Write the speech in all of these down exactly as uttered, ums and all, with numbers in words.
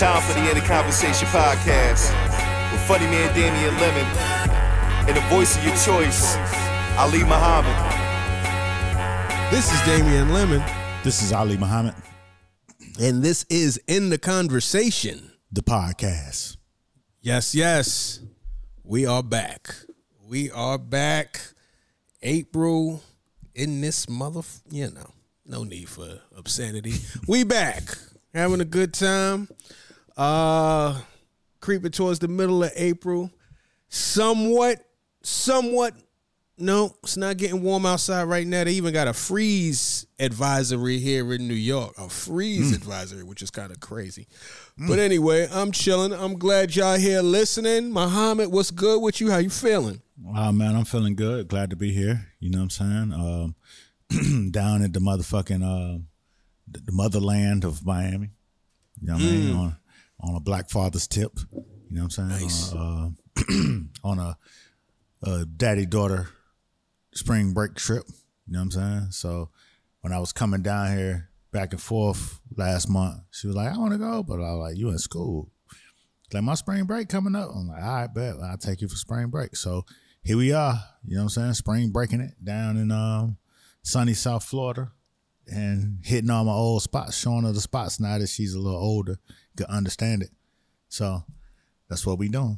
Time for the End of Conversation podcast with funny man Damian Lemon and the voice of your choice, Ali Muhammad. This is Damian Lemon. This is Ali Muhammad. And this is In the Conversation, the podcast. Yes, yes. We are back. We are back. April in this mother, you know, no need for obscenity. We back. Having a good time. Uh, creeping towards the middle of April. Somewhat, somewhat. No, it's not getting warm outside right now. They even got a freeze advisory here in New York. A freeze mm. advisory, which is kind of crazy. Mm. But anyway, I'm chilling. I'm glad y'all here listening. Muhammad, what's good with you? How you feeling? Wow, man, I'm feeling good. Glad to be here. You know what I'm saying? Um, down at the motherfucking uh, the motherland of Miami. You know what mm. I mean? On, on a black father's tip. You know what I'm saying? Nice. Uh, uh, on a, a daddy-daughter spring break trip. You know what I'm saying? So when I was coming down here back and forth last month, she was like, I want to go. But I was like, you in school. Like, my spring break coming up. I'm like, all right, bet. I'll take you for spring break. So here we are. You know what I'm saying? Spring breaking it down in um, sunny South Florida. And hitting all my old spots, showing her the spots now that she's a little older, could understand it. So that's what we doing.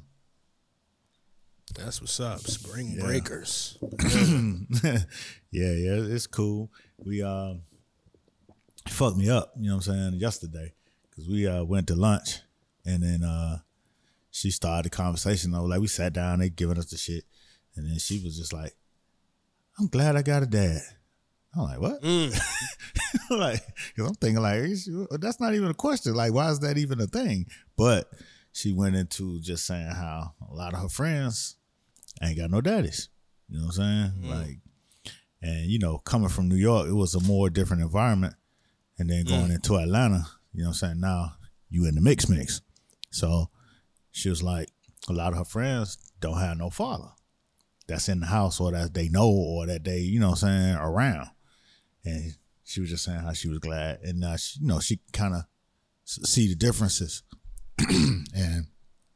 That's what's up. Spring yeah. breakers. yeah, yeah, it's cool. We uh, fucked me up, you know what I'm saying, yesterday. Because we uh, went to lunch and then uh, she started the conversation. Though, like, we sat down, they giving us the shit. And then she was just like, I'm glad I got a dad. I'm like, what? Mm. Like, cause I'm thinking like, that's not even a question. Like, why is that even a thing? But she went into just saying how a lot of her friends ain't got no daddies. You know what I'm saying? Mm. Like, and you know, coming from New York, it was a more different environment. And then going mm. into Atlanta, you know what I'm saying? Now you in the mix mix. So she was like, a lot of her friends don't have no father that's in the house or that they know or that they, you know what I'm saying, around. And she was just saying how she was glad. And, uh, she, you know, she kind of see the differences. And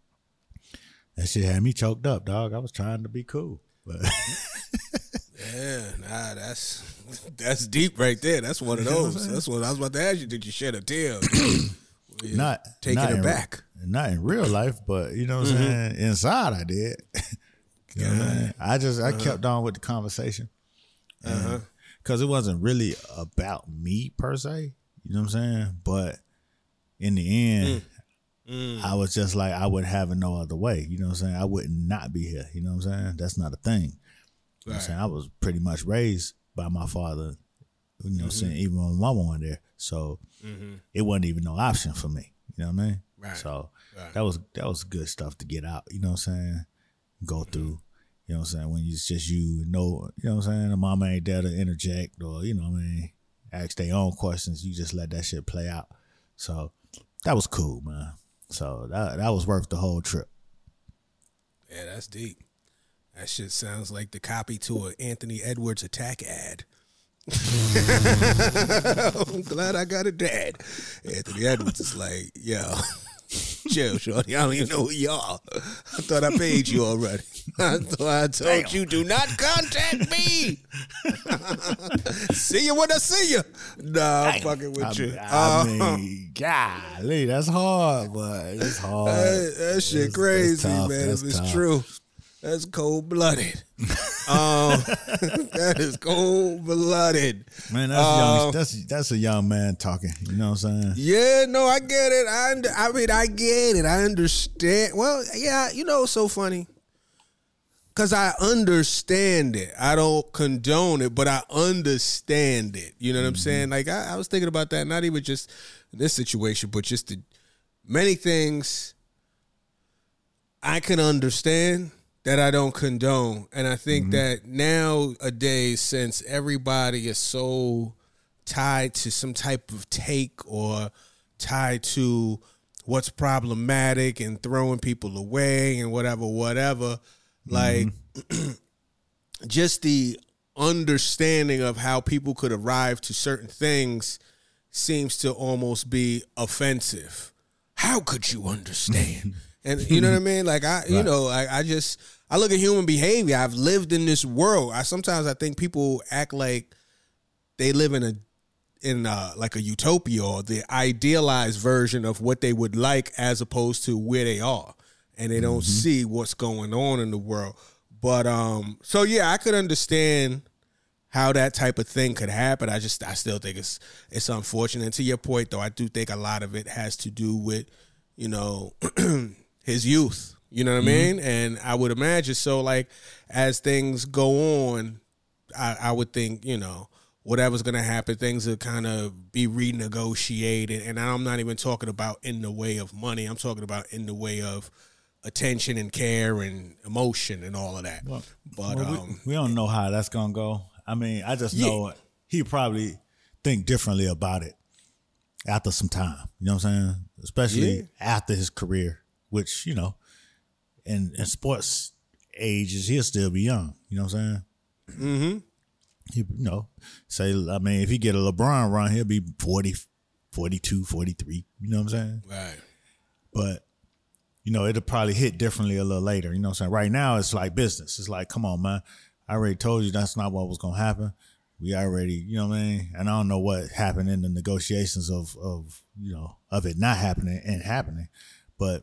that shit had me choked up, dog. I was trying to be cool. But yeah, nah, that's that's deep right there. That's one of those. That's what I was about to ask you. Did you shed a tear? Not taking not it in, back. Not in real life, but you know what I'm mm-hmm. saying? Inside I did. You know what I mean? I just, I uh-huh. kept on with the conversation. Uh-huh. Because it wasn't really about me per se. You know what I'm saying? But in the end, mm. Mm. I was just like, I would have it no other way. You know what I'm saying? I would not be here. You know what I'm saying? That's not a thing. You know right. what I'm saying? I was pretty much raised by my father, you know mm-hmm. what I'm saying? Even when my mama wasn't there. So mm-hmm. it wasn't even no option for me. You know what I mean? Right. So right. that was that was good stuff to get out. You know what I'm saying? Go through. You know what I'm saying? When it's just you know, you know what I'm saying? The mama ain't there to interject or, you know what I mean, ask their own questions. You just let that shit play out. So that was cool, man. So that that was worth the whole trip. Yeah, that's deep. That shit sounds like the copy to an Anthony Edwards attack ad. I'm glad I got a dad. Anthony Edwards is like, yo, chill, shorty. I don't even know who you are. I thought I paid you already. I thought I told Damn. you, do not contact me. See you when I see you. Nah, I'm Damn. fucking with I, you. I uh, mean, golly, that's hard, but it's hard. That, that shit that's, crazy, that's tough, man. If it's tough. true. That's cold-blooded. um, that is cold-blooded. Man, that's, um, young, that's that's a young man talking. You know what I'm saying? Yeah, no, I get it. I, under, I mean, I get it. I understand. Well, yeah, you know, it's so funny. Because I understand it. I don't condone it, but I understand it. You know what mm-hmm. I'm saying? Like, I, I was thinking about that, not even just this situation, but just the many things I can understand that I don't condone. And I think mm-hmm. that nowadays, since everybody is so tied to some type of take or tied to what's problematic and throwing people away and whatever, whatever, mm-hmm. like just the understanding of how people could arrive to certain things seems to almost be offensive. how could you understand? And you know what I mean? Like I, you right. know, I, I just I look at human behavior. I've lived in this world. I sometimes I think people act like they live in a in a, like a utopia or the idealized version of what they would like as opposed to where they are, and they don't mm-hmm. see what's going on in the world. But um, so yeah, I could understand how that type of thing could happen. I just I still think it's it's unfortunate. And to your point, though, I do think a lot of it has to do with, you know, his youth. You know what mm-hmm. I mean? And I would imagine so. Like as things go on, I, I would think, you know, whatever's going to happen, things will kind of be renegotiated. And I'm not even talking about in the way of money. I'm talking about in the way of attention and care and emotion and all of that. Well, but well, um, we, we don't know how that's going to go. I mean, I just know yeah. he probably think differently about it after some time. You know what I'm saying? Especially yeah. after his career, which, you know, in, in sports ages, he'll still be young. You know what I'm saying? Mm-hmm. He, you know, say, I mean, if he get a LeBron run, he'll be forty, forty-two, forty-three. You know what I'm saying? Right. But, you know, it'll probably hit differently a little later. You know what I'm saying? Right now, it's like business. It's like, come on, man. I already told you that's not what was going to happen. We already, you know what I mean? And I don't know what happened in the negotiations of, of, you know, of it not happening and happening. But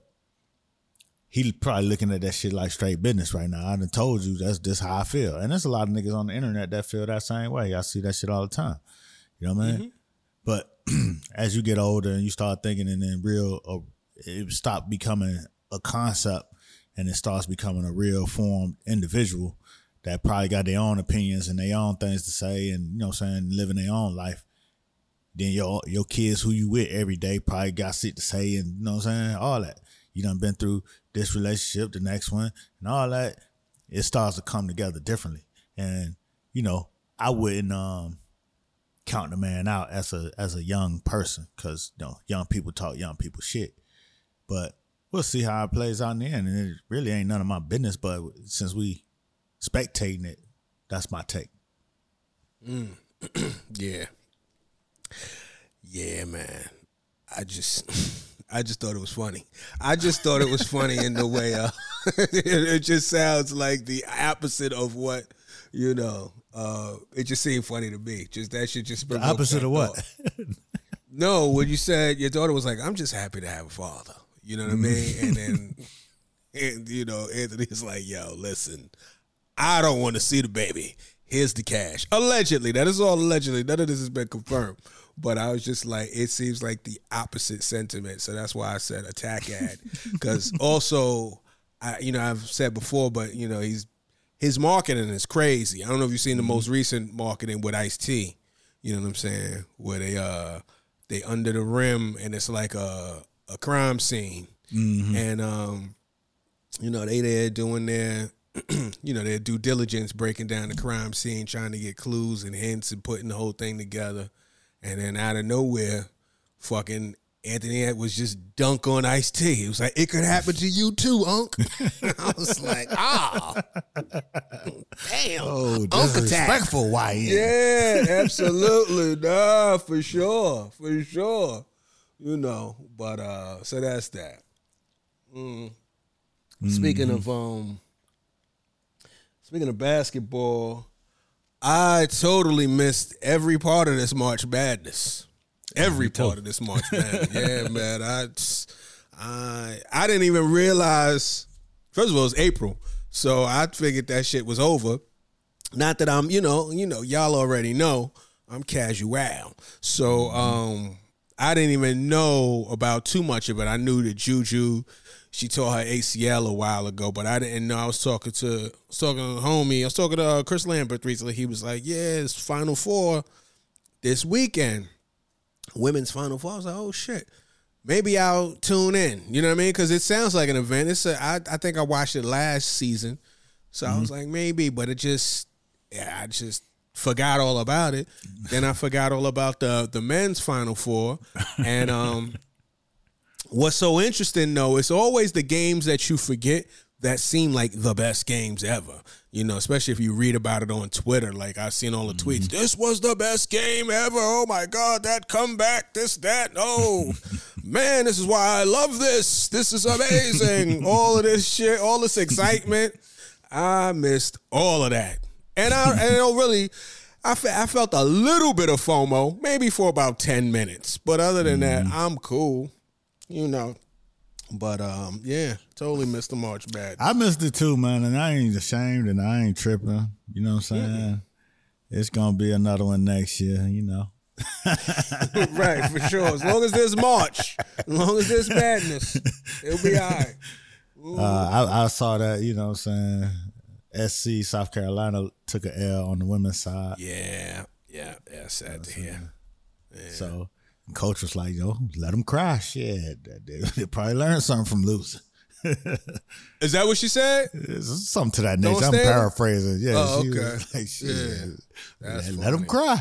he probably looking at that shit like straight business right now. I done told you that's just how I feel. And there's a lot of niggas on the internet that feel that same way. I see that shit all the time. You know what I mean? Mm-hmm. But as you get older and you start thinking and then real, uh, it stop becoming a concept and it starts becoming a real formed individual that probably got their own opinions and their own things to say and, you know what I'm saying, living their own life. Then your your kids who you with every day probably got shit to say and, you know what I'm saying, all that. You done been through this relationship, the next one, and all that. It starts to come together differently. And, you know, I wouldn't um, count the man out as a as a young person because, you know, young people talk young people shit. But we'll see how it plays out in the end. And it really ain't none of my business, but since we spectating it, that's my take. Mm. yeah. Yeah, man. I just I just thought it was funny. I just thought it was funny in the way uh, it just sounds like the opposite of what, you know, uh, it just seemed funny to me. Just that shit just the opposite of what? No, when you said your daughter was like, I'm just happy to have a father. You know what I mean? And then and, you know, Anthony's like, yo, listen, I don't want to see the baby. Here's the cash. Allegedly. That is all allegedly. None of this has been confirmed. But I was just like, it seems like the opposite sentiment. So that's why I said attack ad. Because also, I, you know, I've said before, but, you know, he's his marketing is crazy. I don't know if you've seen the most recent marketing with Ice-T. You know what I'm saying? Where they uh they under the rim and it's like a, a crime scene. Mm-hmm. And, um, you know, they there doing their... you know, their due diligence, breaking down the crime scene, trying to get clues and hints and putting the whole thing together. And then out of nowhere, fucking Anthony was just dunk on Ice-T. He was like, it could happen to you too, Unc. I was like, ah, damn. Oh, disrespectful, Y N. Yeah, absolutely. Nah, for sure. For sure. You know, but uh, so that's that. Mm. Mm-hmm. Speaking of, um, Speaking of basketball, I totally missed every part of this March Madness. Every part of this March Madness. Yeah, man. I, I, I didn't even realize, first of all, it was April. So I figured that shit was over. Not that I'm, you know, you know, y'all already know I'm casual. So um, I didn't even know about too much of it. I knew that Juju, she tore her A C L a while ago, but I didn't know. I was talking to, I was talking to a homie. I was talking to uh, Chris Lambert recently. He was like, yeah, it's Final Four this weekend. Women's Final Four. I was like, oh, shit. Maybe I'll tune in. You know what I mean? Because it sounds like an event. It's a, I, I think I watched it last season. So mm-hmm. I was like, maybe. But it just, yeah, I just forgot all about it. Then I forgot all about the, the men's Final Four. And, um... what's so interesting, though, it's always the games that you forget that seem like the best games ever. You know, especially if you read about it on Twitter. Like, I've seen all the tweets. Mm-hmm. This was the best game ever. Oh, my God, that comeback, this, that. Oh, man, this is why I love this. This is amazing. All of this shit, all this excitement. I missed all of that. And I, and I don't really, I, fe- I felt a little bit of FOMO, maybe for about ten minutes. But other than mm-hmm. that, I'm cool, you know. But, um, yeah, totally missed the March Madness. I missed it too, man, and I ain't ashamed and I ain't tripping. You know what I'm saying? Mm-hmm. It's going to be another one next year, you know. Right, for sure. As long as there's March, as long as there's madness, it'll be all right. Uh, I, I saw that, you know what I'm saying, S C, South Carolina, took an L on the women's side. Yeah, yeah, yeah, sad you know to hear. Yeah. So, coach was like, yo, let them cry. Shit, they, they probably learned something from losing. Is that what she said? It's something to that nature. I'm paraphrasing. Yeah, oh, she okay. was like, shit, yeah. let, let them cry.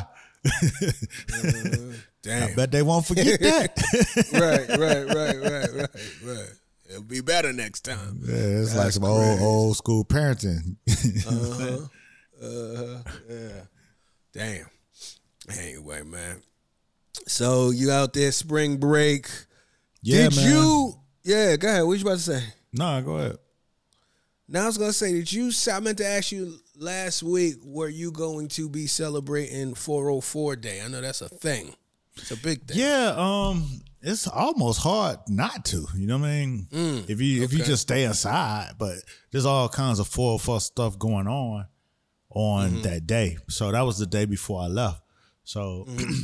uh, damn. I bet they won't forget that. right, right, right, right, right, right. It'll be better next time. Yeah, it's That's like some crazy. old old school parenting. uh-huh. Uh-huh. Yeah. Damn. Anyway, man. So you out there spring break. Yeah, did man. you Yeah, go ahead. What you about to say? No, go ahead. Now I was gonna say, did you I meant to ask you last week, were you going to be celebrating four oh four Day? I know that's a thing. It's a big thing. Yeah, um, it's almost hard not to. You know what I mean? Mm, if you if okay. you just stay inside, but there's all kinds of four oh four stuff going on on mm-hmm. that day. So that was the day before I left. So mm-hmm.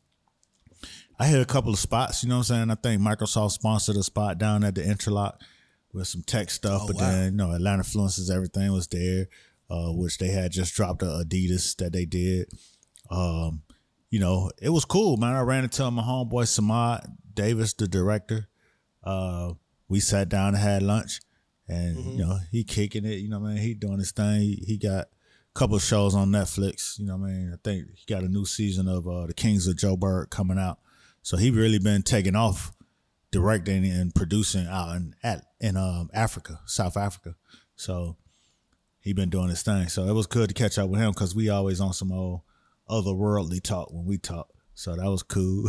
I hit a couple of spots. You know what I'm saying? I think Microsoft sponsored a spot down at the Interlock with some tech stuff, oh, but wow. then you know Atlanta Influences, everything was there, uh, which they had just dropped a Adidas that they did. Um, You know, it was cool, man. I ran into my homeboy Samad Davis, the director. Uh, we sat down and had lunch, and mm-hmm. you know, he kicking it. You know, what I mean, he doing his thing. He, he got a couple of shows on Netflix. You know, what I mean, I think he got a new season of uh, The Kings of Joburg coming out. So he really been taking off, directing and producing out in at in um, Africa, South Africa. So he been doing his thing. So it was good to catch up with him because we always on some old otherworldly talk when we talk, so that was cool.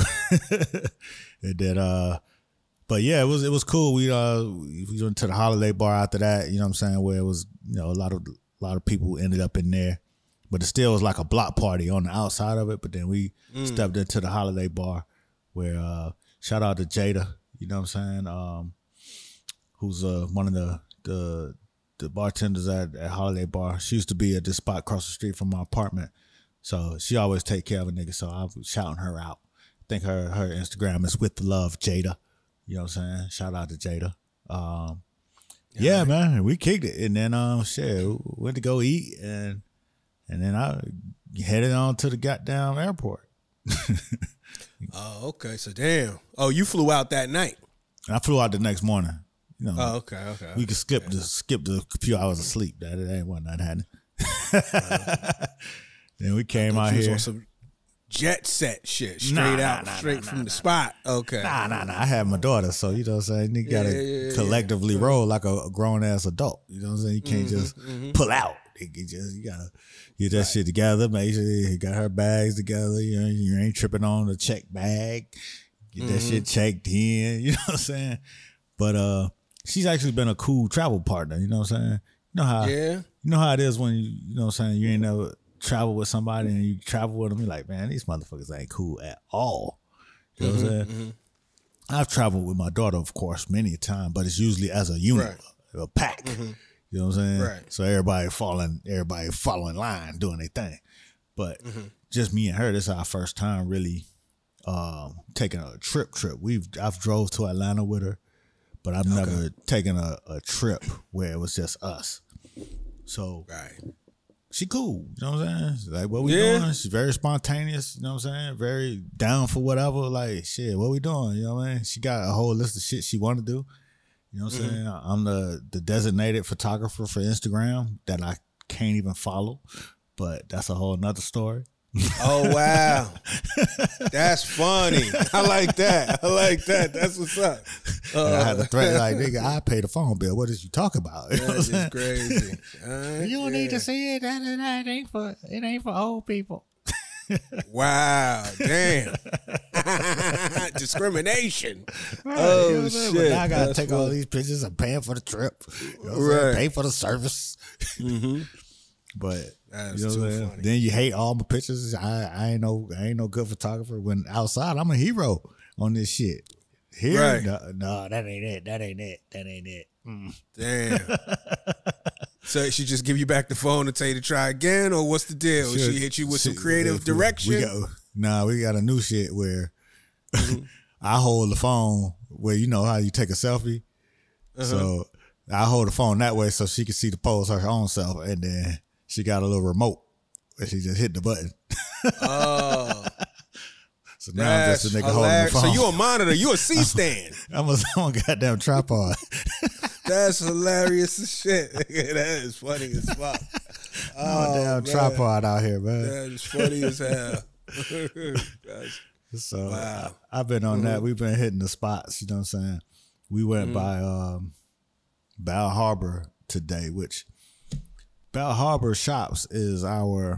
It did, uh, but yeah, it was it was cool. We uh we went to the holiday bar after that. You know what I'm saying? Where it was, you know, a lot of a lot of people ended up in there, but it still was like a block party on the outside of it. But then we mm. stepped into the holiday bar, where uh, shout out to Jada. You know what I'm saying? Um, who's uh one of the the the bartenders at at Holiday Bar. She used to be at this spot across the street from my apartment. So she always take care of a nigga. So I was shouting her out. I think her her Instagram is with the love Jada. You know what I'm saying? Shout out to Jada. Um, yeah, yeah, man, we kicked it, and then um, shit, we went to go eat, and and then I headed on to the goddamn airport. Oh, okay. So damn. Oh, you flew out that night. I flew out the next morning. You know. Oh, okay, okay. We could skip okay. the skip the few hours of sleep. That it ain't what not happening. uh, Then we came out here. On some jet set shit, straight nah, out, nah, nah, straight nah, from nah, the nah. spot. Okay. Nah, nah, nah. I had my daughter, so you know what I'm saying? You gotta yeah, yeah, yeah, collectively yeah. roll like a, a grown ass adult. You know what I'm saying? You can't mm-hmm, just mm-hmm. pull out. You just you gotta get that right. shit together. Make sure you got her bags together. You know, you ain't tripping on the check bag. Get mm-hmm. that shit checked in. You know what I'm saying? But uh, she's actually been a cool travel partner. You know what I'm saying? You know how yeah. You know how it is when you you know what I'm saying you ain't never travel with somebody and you travel with them, you're like, man, these motherfuckers ain't cool at all. You know mm-hmm, what I'm saying? Mm-hmm. I've traveled with my daughter, of course, many a time, but it's usually as a unit, right. a pack. Mm-hmm. You know what I'm saying? Right. So everybody following, everybody following line, doing their thing. But mm-hmm. just me and her, this is our first time really um, taking a trip. Trip. We've I've drove to Atlanta with her, but I've okay. never taken a, a trip where it was just us. So. Right. She cool, you know what I'm saying? She's like, what we yeah. doing? She's very spontaneous, you know what I'm saying? Very down for whatever. Like, shit, what we doing? You know what I mean? She got a whole list of shit she want to do. You know what I'm mm-hmm. saying? I'm the, the designated photographer for Instagram that I can't even follow, but that's a whole nother story. Oh wow, that's funny. I like that. I like that. That's what's up. Uh, I had to threaten like, nigga, I pay the phone bill. What is you talking about? You know what I'm That's saying? crazy. Uh, You don't yeah. need to see it. That, that ain't for it ain't for old people. Wow, damn. Discrimination. Right, Oh, you know what I'm saying? But shit. now I gotta That's take all funny. these pictures and paying for the trip. You know what I'm saying? Right. Pay for the service. Mm-hmm. But That's you know too what I'm saying? funny. Then you hate all my pictures. I, I ain't no I ain't no good photographer. When outside, I'm a hero on this shit. Here, Right. no, no, that ain't it. That ain't it. That ain't it. Mm. Damn. So she just give you back the phone and tell you to try again, or what's the deal? She, she hit you with some she- creative if we- direction. We got, nah, we got a new shit where Mm-hmm. I hold the phone where you know how you take a selfie. Uh-huh. So I hold the phone that way so she can see the pose her own self, and then she got a little remote where she just hit the button. Oh, So now I'm that's just a nigga hilarious. holding the So phone. you a monitor? You a C stand? I'm a, I'm a goddamn tripod. That's hilarious as shit. That is funny as fuck. I'm a Oh, damn man. tripod out here, man. That is funny as hell. That's- So Wow. I, I've been on that. We've been hitting the spots. You know what I'm saying? We went Mm-hmm. by um, Bal Harbor today, which Bal Harbor Shops is our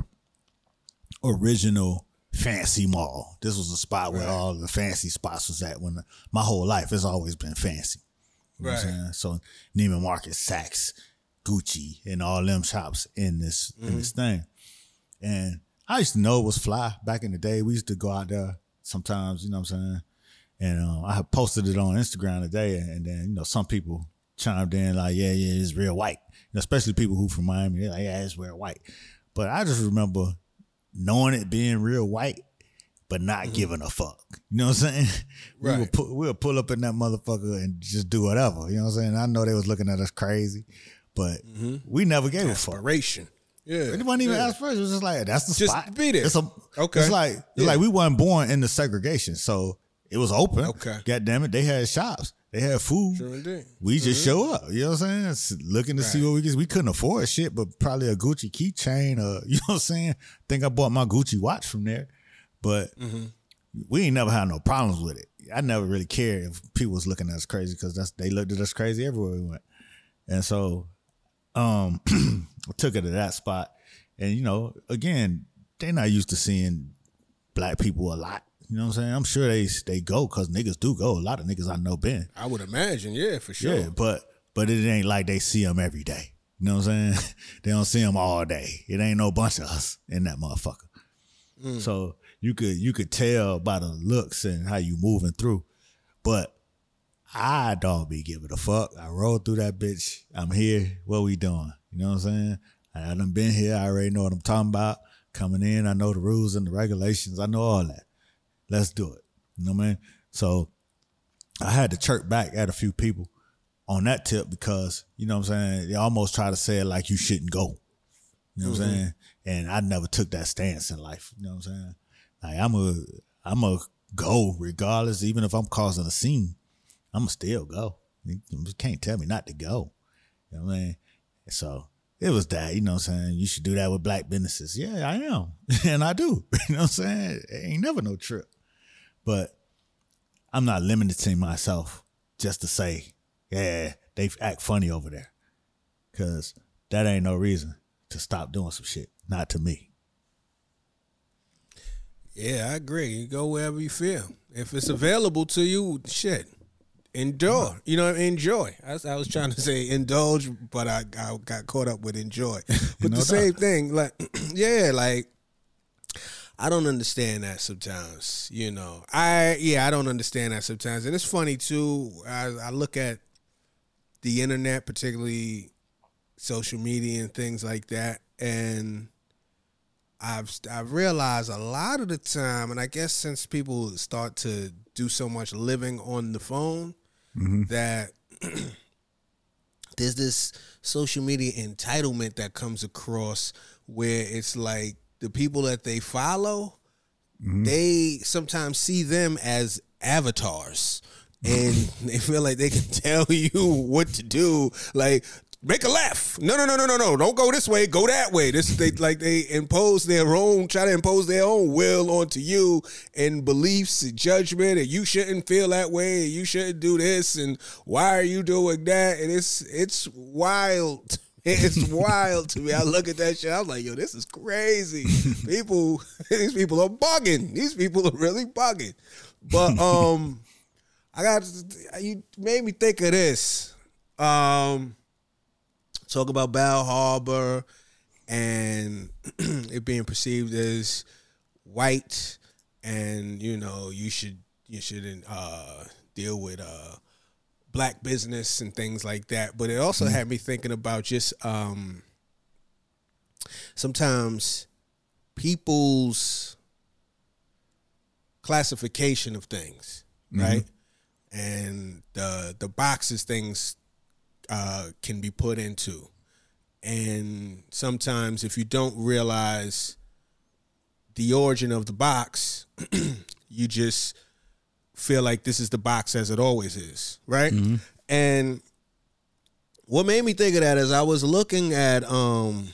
original fancy mall. This was a spot where Right. all the fancy spots was at. When my whole life has always been fancy. You know what I'm Right. saying? So Neiman Marcus, Saks, Gucci, and all them shops in this in this thing. And I used to know it was fly back in the day. We used to go out there sometimes, you know what I'm saying? And um, I had posted it on Instagram today, and then, you know, some people chimed in like, yeah, yeah, it's real white. You know, especially people who from Miami, they're like, yeah, it's real white. But I just remember knowing it being real white, but not giving a fuck. You know what I'm saying? We Right. would pull, we would pull up in that motherfucker and just do whatever. You know what I'm saying? I know they was looking at us crazy, but we never gave a fuck. Aspiration. Yeah. It wasn't even yeah. aspiration. It was just like, that's the Just spot. be there. It's a, Okay. It's like, it's Yeah. like we weren't born into segregation. So it was open. Okay. God damn it. They had shops. They had food. Sure indeed. We just show up. You know what I'm saying? S- Looking to see Right. what we get. We couldn't afford shit, but probably a Gucci keychain or, you know what I'm saying? think I bought my Gucci watch from there. But we ain't never had no problems with it. I never really cared if people was looking at us crazy because that's they looked at us crazy everywhere we went. And so um I took her to that spot. And, you know, again, they not used to seeing black people a lot. You know what I'm saying? I'm sure they they go because niggas do go. A lot of niggas I know been. I would imagine, yeah, for sure. Yeah, but but it ain't like they see them every day. You know what I'm saying? They don't see them all day. It ain't no bunch of us in that motherfucker. So you could you could tell by the looks and how you moving through. But I don't be giving a fuck. I roll through that bitch. I'm here. What we doing? You know what I'm saying? I done been here. I already know what I'm talking about. Coming in, I know the rules and the regulations. I know all that. Let's do it. You know what I mean? So I had to chirp back at a few people on that tip because, you know what I'm saying, they almost try to say it like you shouldn't go. You know what I'm saying? And I never took that stance in life. You know what I'm saying? Like I'm a I'm a go regardless, even if I'm causing a scene. I'ma still go. You can't tell me not to go. You know what I mean? So it was that, you know what I'm saying? You should do that with black businesses. Yeah, I am. And I do. You know what I'm saying? It ain't never no trip. But I'm not limiting myself just to say, yeah, they act funny over there. Because that ain't no reason to stop doing some shit. Not to me. Yeah, I agree. You go wherever you feel. If it's available to you, shit, endure. You know, enjoy. I was, I was trying to say indulge, but I, I got caught up with enjoy. But No the same doubt. thing, like, yeah, like, I don't understand that sometimes. You know, I yeah, I don't understand that sometimes, and it's funny too. I, I look at the internet, particularly social media and things like that, and I've I've realized a lot of the time, and I guess since people start to do so much living on the phone, that there's this social media entitlement that comes across where it's like the people that they follow, they sometimes see them as avatars. And they feel like they can tell you what to do. Like, make a left. No, no, no, no, no, no. Don't go this way. Go that way. This they like they impose their own, try to impose their own will onto you and beliefs and judgment, and you shouldn't feel that way, and you shouldn't do this, and why are you doing that? And it's it's wild. It's wild to me. I look at that shit. I was like, yo, this is crazy. People, these people are bugging. These people are really bugging. But um, I got you made me think of this. Um. Talk about Bal Harbour and it being perceived as white, and you know you should you shouldn't uh, deal with uh, black business and things like that. But it also mm-hmm. had me thinking about just um, sometimes people's classification of things, mm-hmm. right? And the the boxes things. Uh, can be put into. And sometimes if you don't realize the origin of the box, you just feel like this is the box as it always is, right? Mm-hmm. And what made me think of that is I was looking at, um,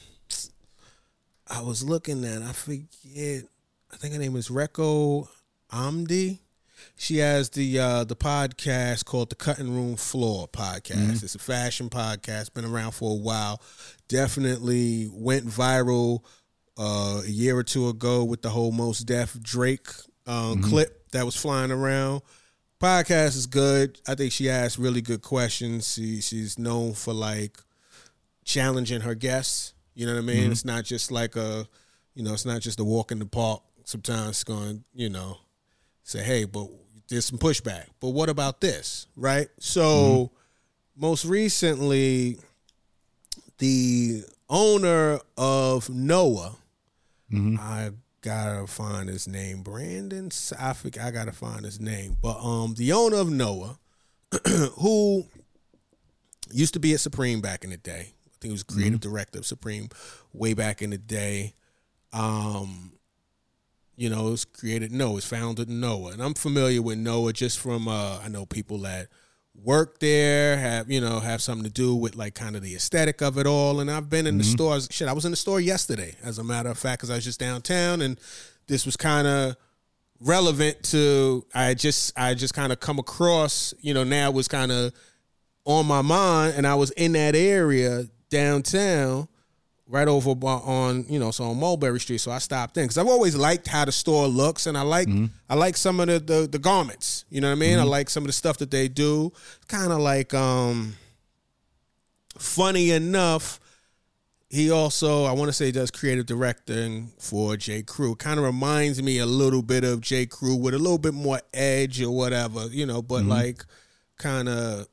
I was looking at, I forget, I think her name is Reko Amdi. She has the uh, the podcast called the Cutting Room Floor podcast. Mm-hmm. It's a fashion podcast, been around for a while. Definitely went viral uh, a year or two ago with the whole Mos Def Drake um, mm-hmm. clip that was flying around. Podcast is good. I think she asks really good questions. She, she's known for like challenging her guests. You know what I mean? Mm-hmm. It's not just like a, you know, it's not just a walk in the park. Sometimes it's going, you know, say, hey, but there's some pushback. But what about this, right? So mm-hmm. most recently, the owner of Noah, mm-hmm. I gotta find his name, Brandon. I think I gotta find his name. But um, the owner of Noah, who used to be at Supreme back in the day. I think he was creative mm-hmm. director of Supreme way back in the day. Um. You know, it was created, no, it was founded in Noah. And I'm familiar with Noah just from, uh, I know people that work there, have, you know, have something to do with like kind of the aesthetic of it all. And I've been in mm-hmm. the stores. Shit, I was in the store yesterday, as a matter of fact, because I was just downtown. And this was kind of relevant to, I just, I just kind of come across, you know, now it was kind of on my mind. And I was in that area downtown. Right over on, you know, so on Mulberry Street. So I stopped in because I've always liked how the store looks, and I like mm-hmm. I like some of the, the the garments. You know what I mean? Mm-hmm. I like some of the stuff that they do. Kind of like, um, funny enough, he also, I want to say, does creative directing for J. Crew. Kind of reminds me a little bit of J. Crew with a little bit more edge or whatever, you know, but mm-hmm. like kind of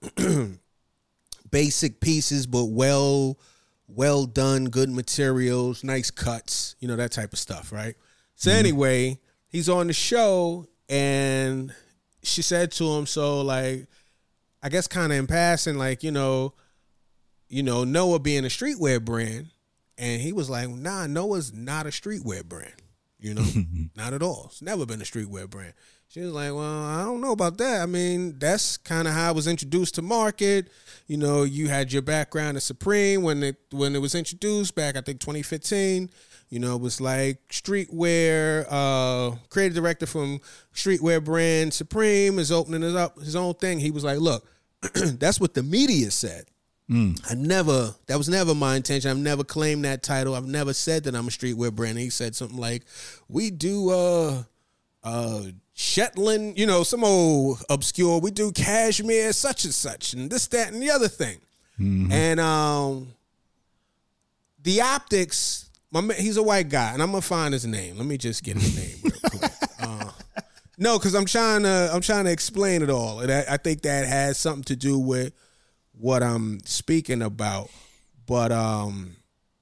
basic pieces, but well. Well done, good materials, nice cuts, you know, that type of stuff, right? So mm-hmm. anyway, he's on the show, and she said to him, so like, I guess kind of in passing, like, you know, you know, Noah being a streetwear brand, and he was like, nah, Noah's not a streetwear brand, you know, not at all. It's never been a streetwear brand. She was like, well, I don't know about that. I mean, that's kind of how I was introduced to market. You know, you had your background at Supreme when it when it was introduced back, I think, twenty fifteen. You know, it was like streetwear, uh, creative director from streetwear brand Supreme is opening it up, his own thing. He was like, look, that's what the media said. Mm. I never, that was never my intention. I've never claimed that title. I've never said that I'm a streetwear brand. He said something like, we do, uh, uh, Shetland, you know, some old obscure, we do cashmere, such and such, and this, that, and the other thing. Mm-hmm. And um, the optics, my man, he's a white guy, and I'm gonna find his name. Let me just get his name real quick. Uh, no, because I'm trying to, I'm trying to explain it all, and I, I think that has something to do with what I'm speaking about. But um,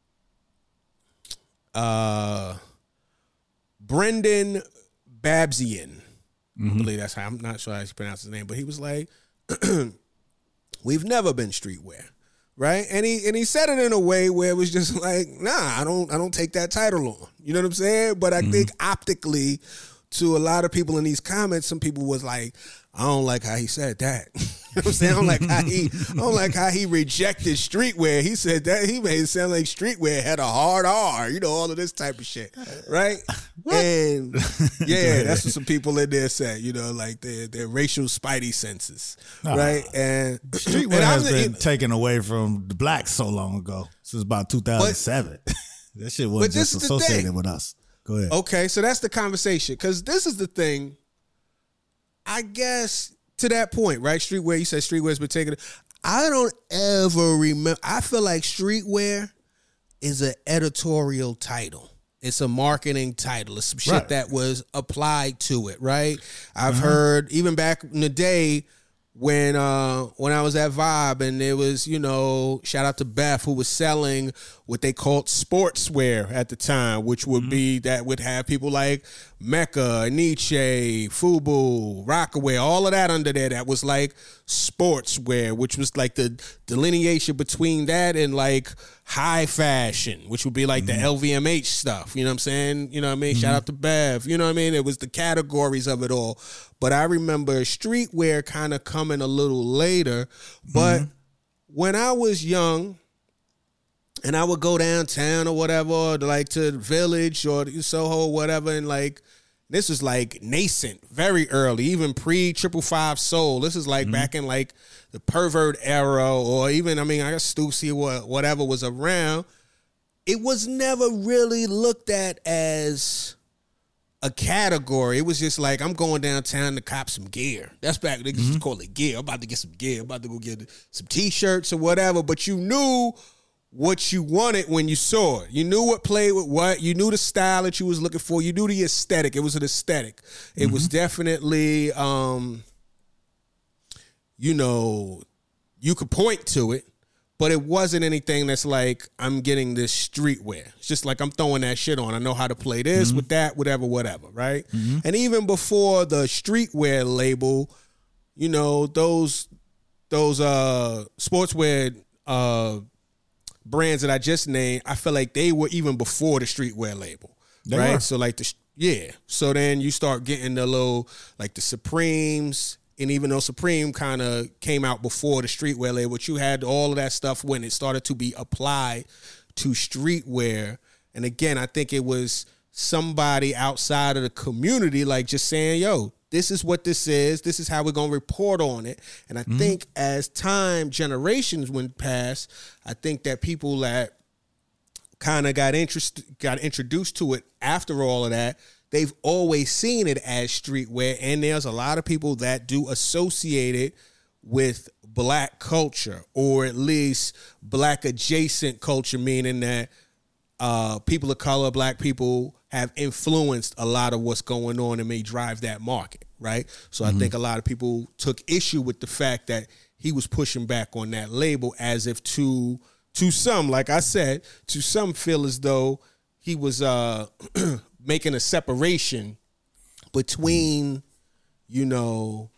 uh, Brendan Babsian. Mm-hmm. I believe that's how, I'm not sure how to pronounce his name, but he was like, we've never been streetwear, right? And he and he said it in a way where it was just like, nah, I don't I don't take that title on. You know what I'm saying? But I mm-hmm. think optically, to a lot of people in these comments, some people was like, I don't like how he said that. You know what I'm saying? I don't like how he I don't like how he rejected streetwear. He said that he made it sound like streetwear had a hard R, you know, all of this type of shit. Right? What? And yeah, that's what some people in there said, you know, like their their racial spidey senses. Uh, right? And streetwear and has been it, taken away from the blacks so long ago. Since about two thousand seven. But, that shit wasn't just associated with us. Go ahead. Okay, so that's the conversation. Because this is the thing. I guess to that point, right? Streetwear, you said streetwear has been taken. I don't ever remember. I feel like streetwear is an editorial title. It's a marketing title. It's some shit right. that was applied to it, right? I've uh-huh. heard, even back in the day, when uh, when I was at Vibe, and there was, you know, shout out to Beth, who was selling what they called sportswear at the time, which would mm-hmm. be, that would have people like Mecca, Nietzsche, Fubu, Rockaway, all of that under there. That was like sportswear, which was like the delineation between that and like high fashion, which would be like mm-hmm. the L V M H stuff. You know what I'm saying? You know what I mean? Mm-hmm. Shout out to Bev. You know what I mean? It was the categories of it all. But I remember streetwear kind of coming a little later. But mm-hmm. when I was young, and I would go downtown or whatever, or like to the Village or Soho or whatever, and like, this was like nascent, very early, even pre Triple Five Soul. This is like mm-hmm. back in like the Pervert era, or even, I mean, I guess Stussy or whatever was around. It was never really looked at as a category. It was just like, I'm going downtown to cop some gear. That's back, they used to call it gear. I'm about to get some gear. I'm about to go get some T-shirts or whatever. But you knew what you wanted when you saw it. You knew what played with what. You knew the style that you was looking for. You knew the aesthetic. It was an aesthetic. It mm-hmm. was definitely, um, you know, you could point to it, but it wasn't anything that's like, I'm getting this streetwear. It's just like, I'm throwing that shit on. I know how to play this mm-hmm. with that, whatever, whatever, right? Mm-hmm. And even before the streetwear label, you know, those those uh, sportswear uh brands that I just named, I feel like they were even before the streetwear label, they right? Were. So like the yeah. So then you start getting the little like the Supremes, and even though Supreme kind of came out before the streetwear label, but you had all of that stuff when it started to be applied to streetwear. And again, I think it was somebody outside of the community like just saying, "Yo, this is what this is. This is how we're going to report on it." And I mm-hmm. think as time, generations went past, I think that people that kind of got interest, got introduced to it after all of that, they've always seen it as streetwear. And there's a lot of people that do associate it with black culture, or at least black adjacent culture, meaning that uh, people of color, black people, have influenced a lot of what's going on and may drive that market, right? So mm-hmm. I think a lot of people took issue with the fact that he was pushing back on that label, as if to to some, like I said, to some feel as though he was uh, making a separation between, you know,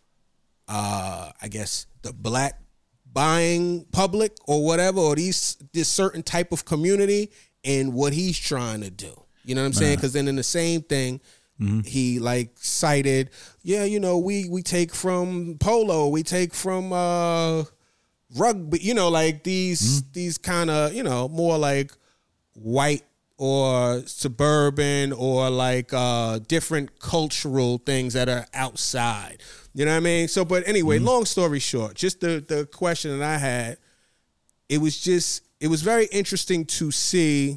uh, I guess the black buying public or whatever, or these this certain type of community, and what he's trying to do. You know what I'm saying? Because then in the same thing, mm-hmm. he like cited, yeah, you know, we we take from polo, we take from uh, rugby, you know, like these mm-hmm. these kind of, you know, more like white or suburban or like uh, different cultural things that are outside. You know what I mean? So, but anyway, mm-hmm. long story short, just the the question that I had, it was just, it was very interesting to see,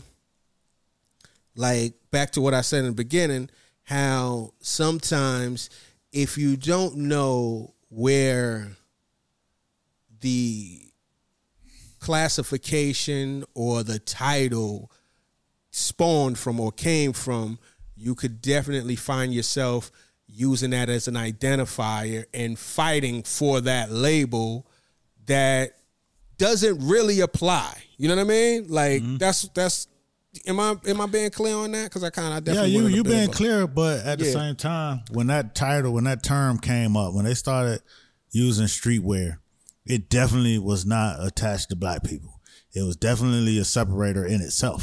like, back to what I said in the beginning, how sometimes if you don't know where the classification or the title spawned from or came from, you could definitely find yourself using that as an identifier and fighting for that label that doesn't really apply. You know what I mean? Like, mm-hmm. that's that's Am I am I being clear on that? Because I kind of definitely yeah, you you being clear, but at the yeah. same time, when that title, when that term came up, when they started using streetwear, it definitely was not attached to black people. It was definitely a separator in itself.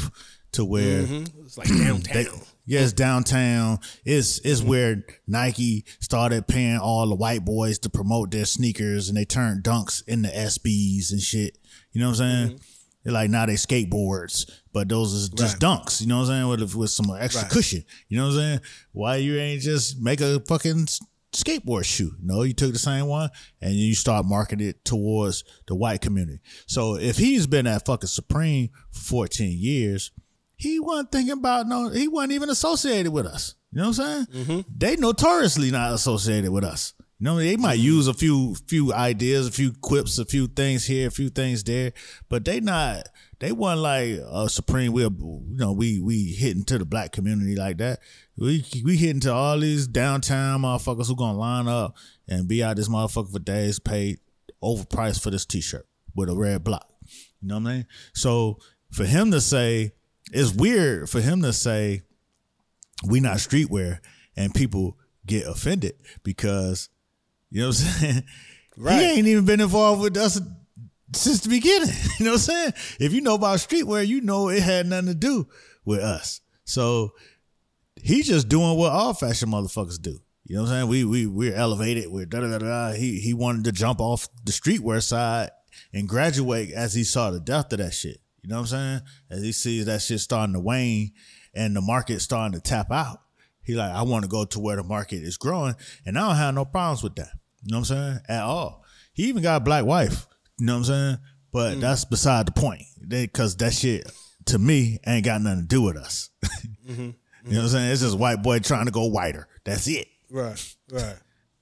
to where mm-hmm. It's like downtown. They, yeah, it's downtown. It's it's mm-hmm. where Nike started paying all the white boys to promote their sneakers, and they turned Dunks into S Bs and shit. You know what I'm saying? Mm-hmm. They're like, now they skateboards, but those is just right. Dunks. You know what I'm saying? With with some extra right. cushion. You know what I'm saying? Why you ain't just make a fucking skateboard shoe? No, you took the same one and you start marketing it towards the white community. So if he's been at fucking Supreme for fourteen years, he wasn't thinking about no. He wasn't even associated with us. You know what I'm saying? Mm-hmm. They notoriously not associated with us. You know, they might use a few few ideas, a few quips, a few things here, a few things there, but they not. They wasn't like uh, Supreme. We, you know, we we hitting to the black community like that. We we hitting to all these downtown motherfuckers who gonna line up and be out this motherfucker for days, paid overpriced for this T-shirt with a red block. You know what I mean? So for him to say, it's weird for him to say we not streetwear and people get offended because. You know what I'm saying? Right. He ain't even been involved with us since the beginning. You know what I'm saying? If you know about streetwear, you know it had nothing to do with us. So he just doing what all fashion motherfuckers do. You know what I'm saying? We we we're elevated. We're da da da da. He he wanted to jump off the streetwear side and graduate as he saw the depth of that shit. You know what I'm saying? As he sees that shit starting to wane and the market starting to tap out. He like, I want to go to where the market is growing, and I don't have no problems with that. You know what I'm saying? At all. He even got a black wife. You know what I'm saying? But mm. that's beside the point. Because that shit, to me, ain't got nothing to do with us. mm-hmm. Mm-hmm. You know what I'm saying? It's just white boy trying to go whiter. That's it. Right, right.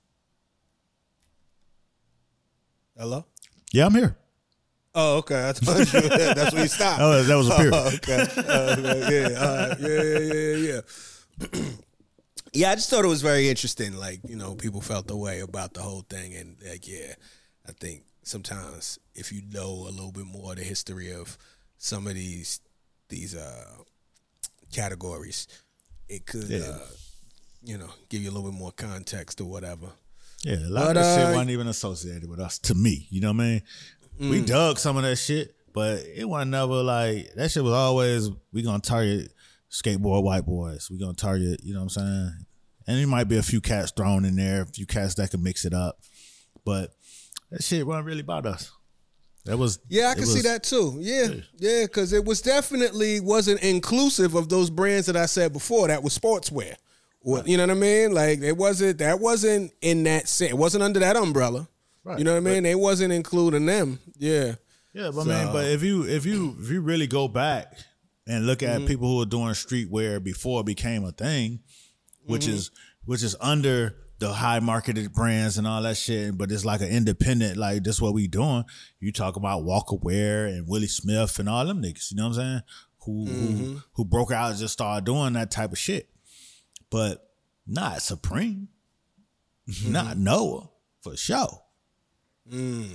Hello? Yeah, I'm here. Oh, okay. I thought you, that's where you stopped. Oh, that was a period. Oh, okay. Uh, yeah, uh, yeah, yeah, yeah, yeah. Yeah, I just thought it was very interesting. Like, you know, people felt the way about the whole thing. And, like, yeah, I think sometimes if you know a little bit more of the history of some of these these uh, categories, it could, yeah. uh, you know, give you a little bit more context or whatever. Yeah, a lot but, of that uh, shit wasn't even associated with us, to me. You know what I mean? Mm. We dug some of that shit, but it wasn't never like, that shit was always, we gonna target skateboard white boys. We gonna target, you know what I'm saying? And there might be a few cats thrown in there, a few cats that can mix it up. But that shit wasn't really about us. That was Yeah, I can was, see that too. Yeah. Yeah, because it was definitely wasn't inclusive of those brands that I said before that was sportswear. Right. You know what I mean? Like it wasn't that wasn't in that sense. It wasn't under that umbrella. Right. You know what I mean? But, they wasn't including them. Yeah. Yeah, but so, man, but if you if you if you really go back and look at mm-hmm. people who were doing streetwear before it became a thing, which mm-hmm. is which is under the high marketed brands and all that shit, but it's like an independent, like this what we doing. You talk about Walker Ware and Willie Smith and all them niggas, you know what I'm saying? Who mm-hmm. who who broke out and just started doing that type of shit. But not Supreme. Mm-hmm. Not Noah, for sure. Mm.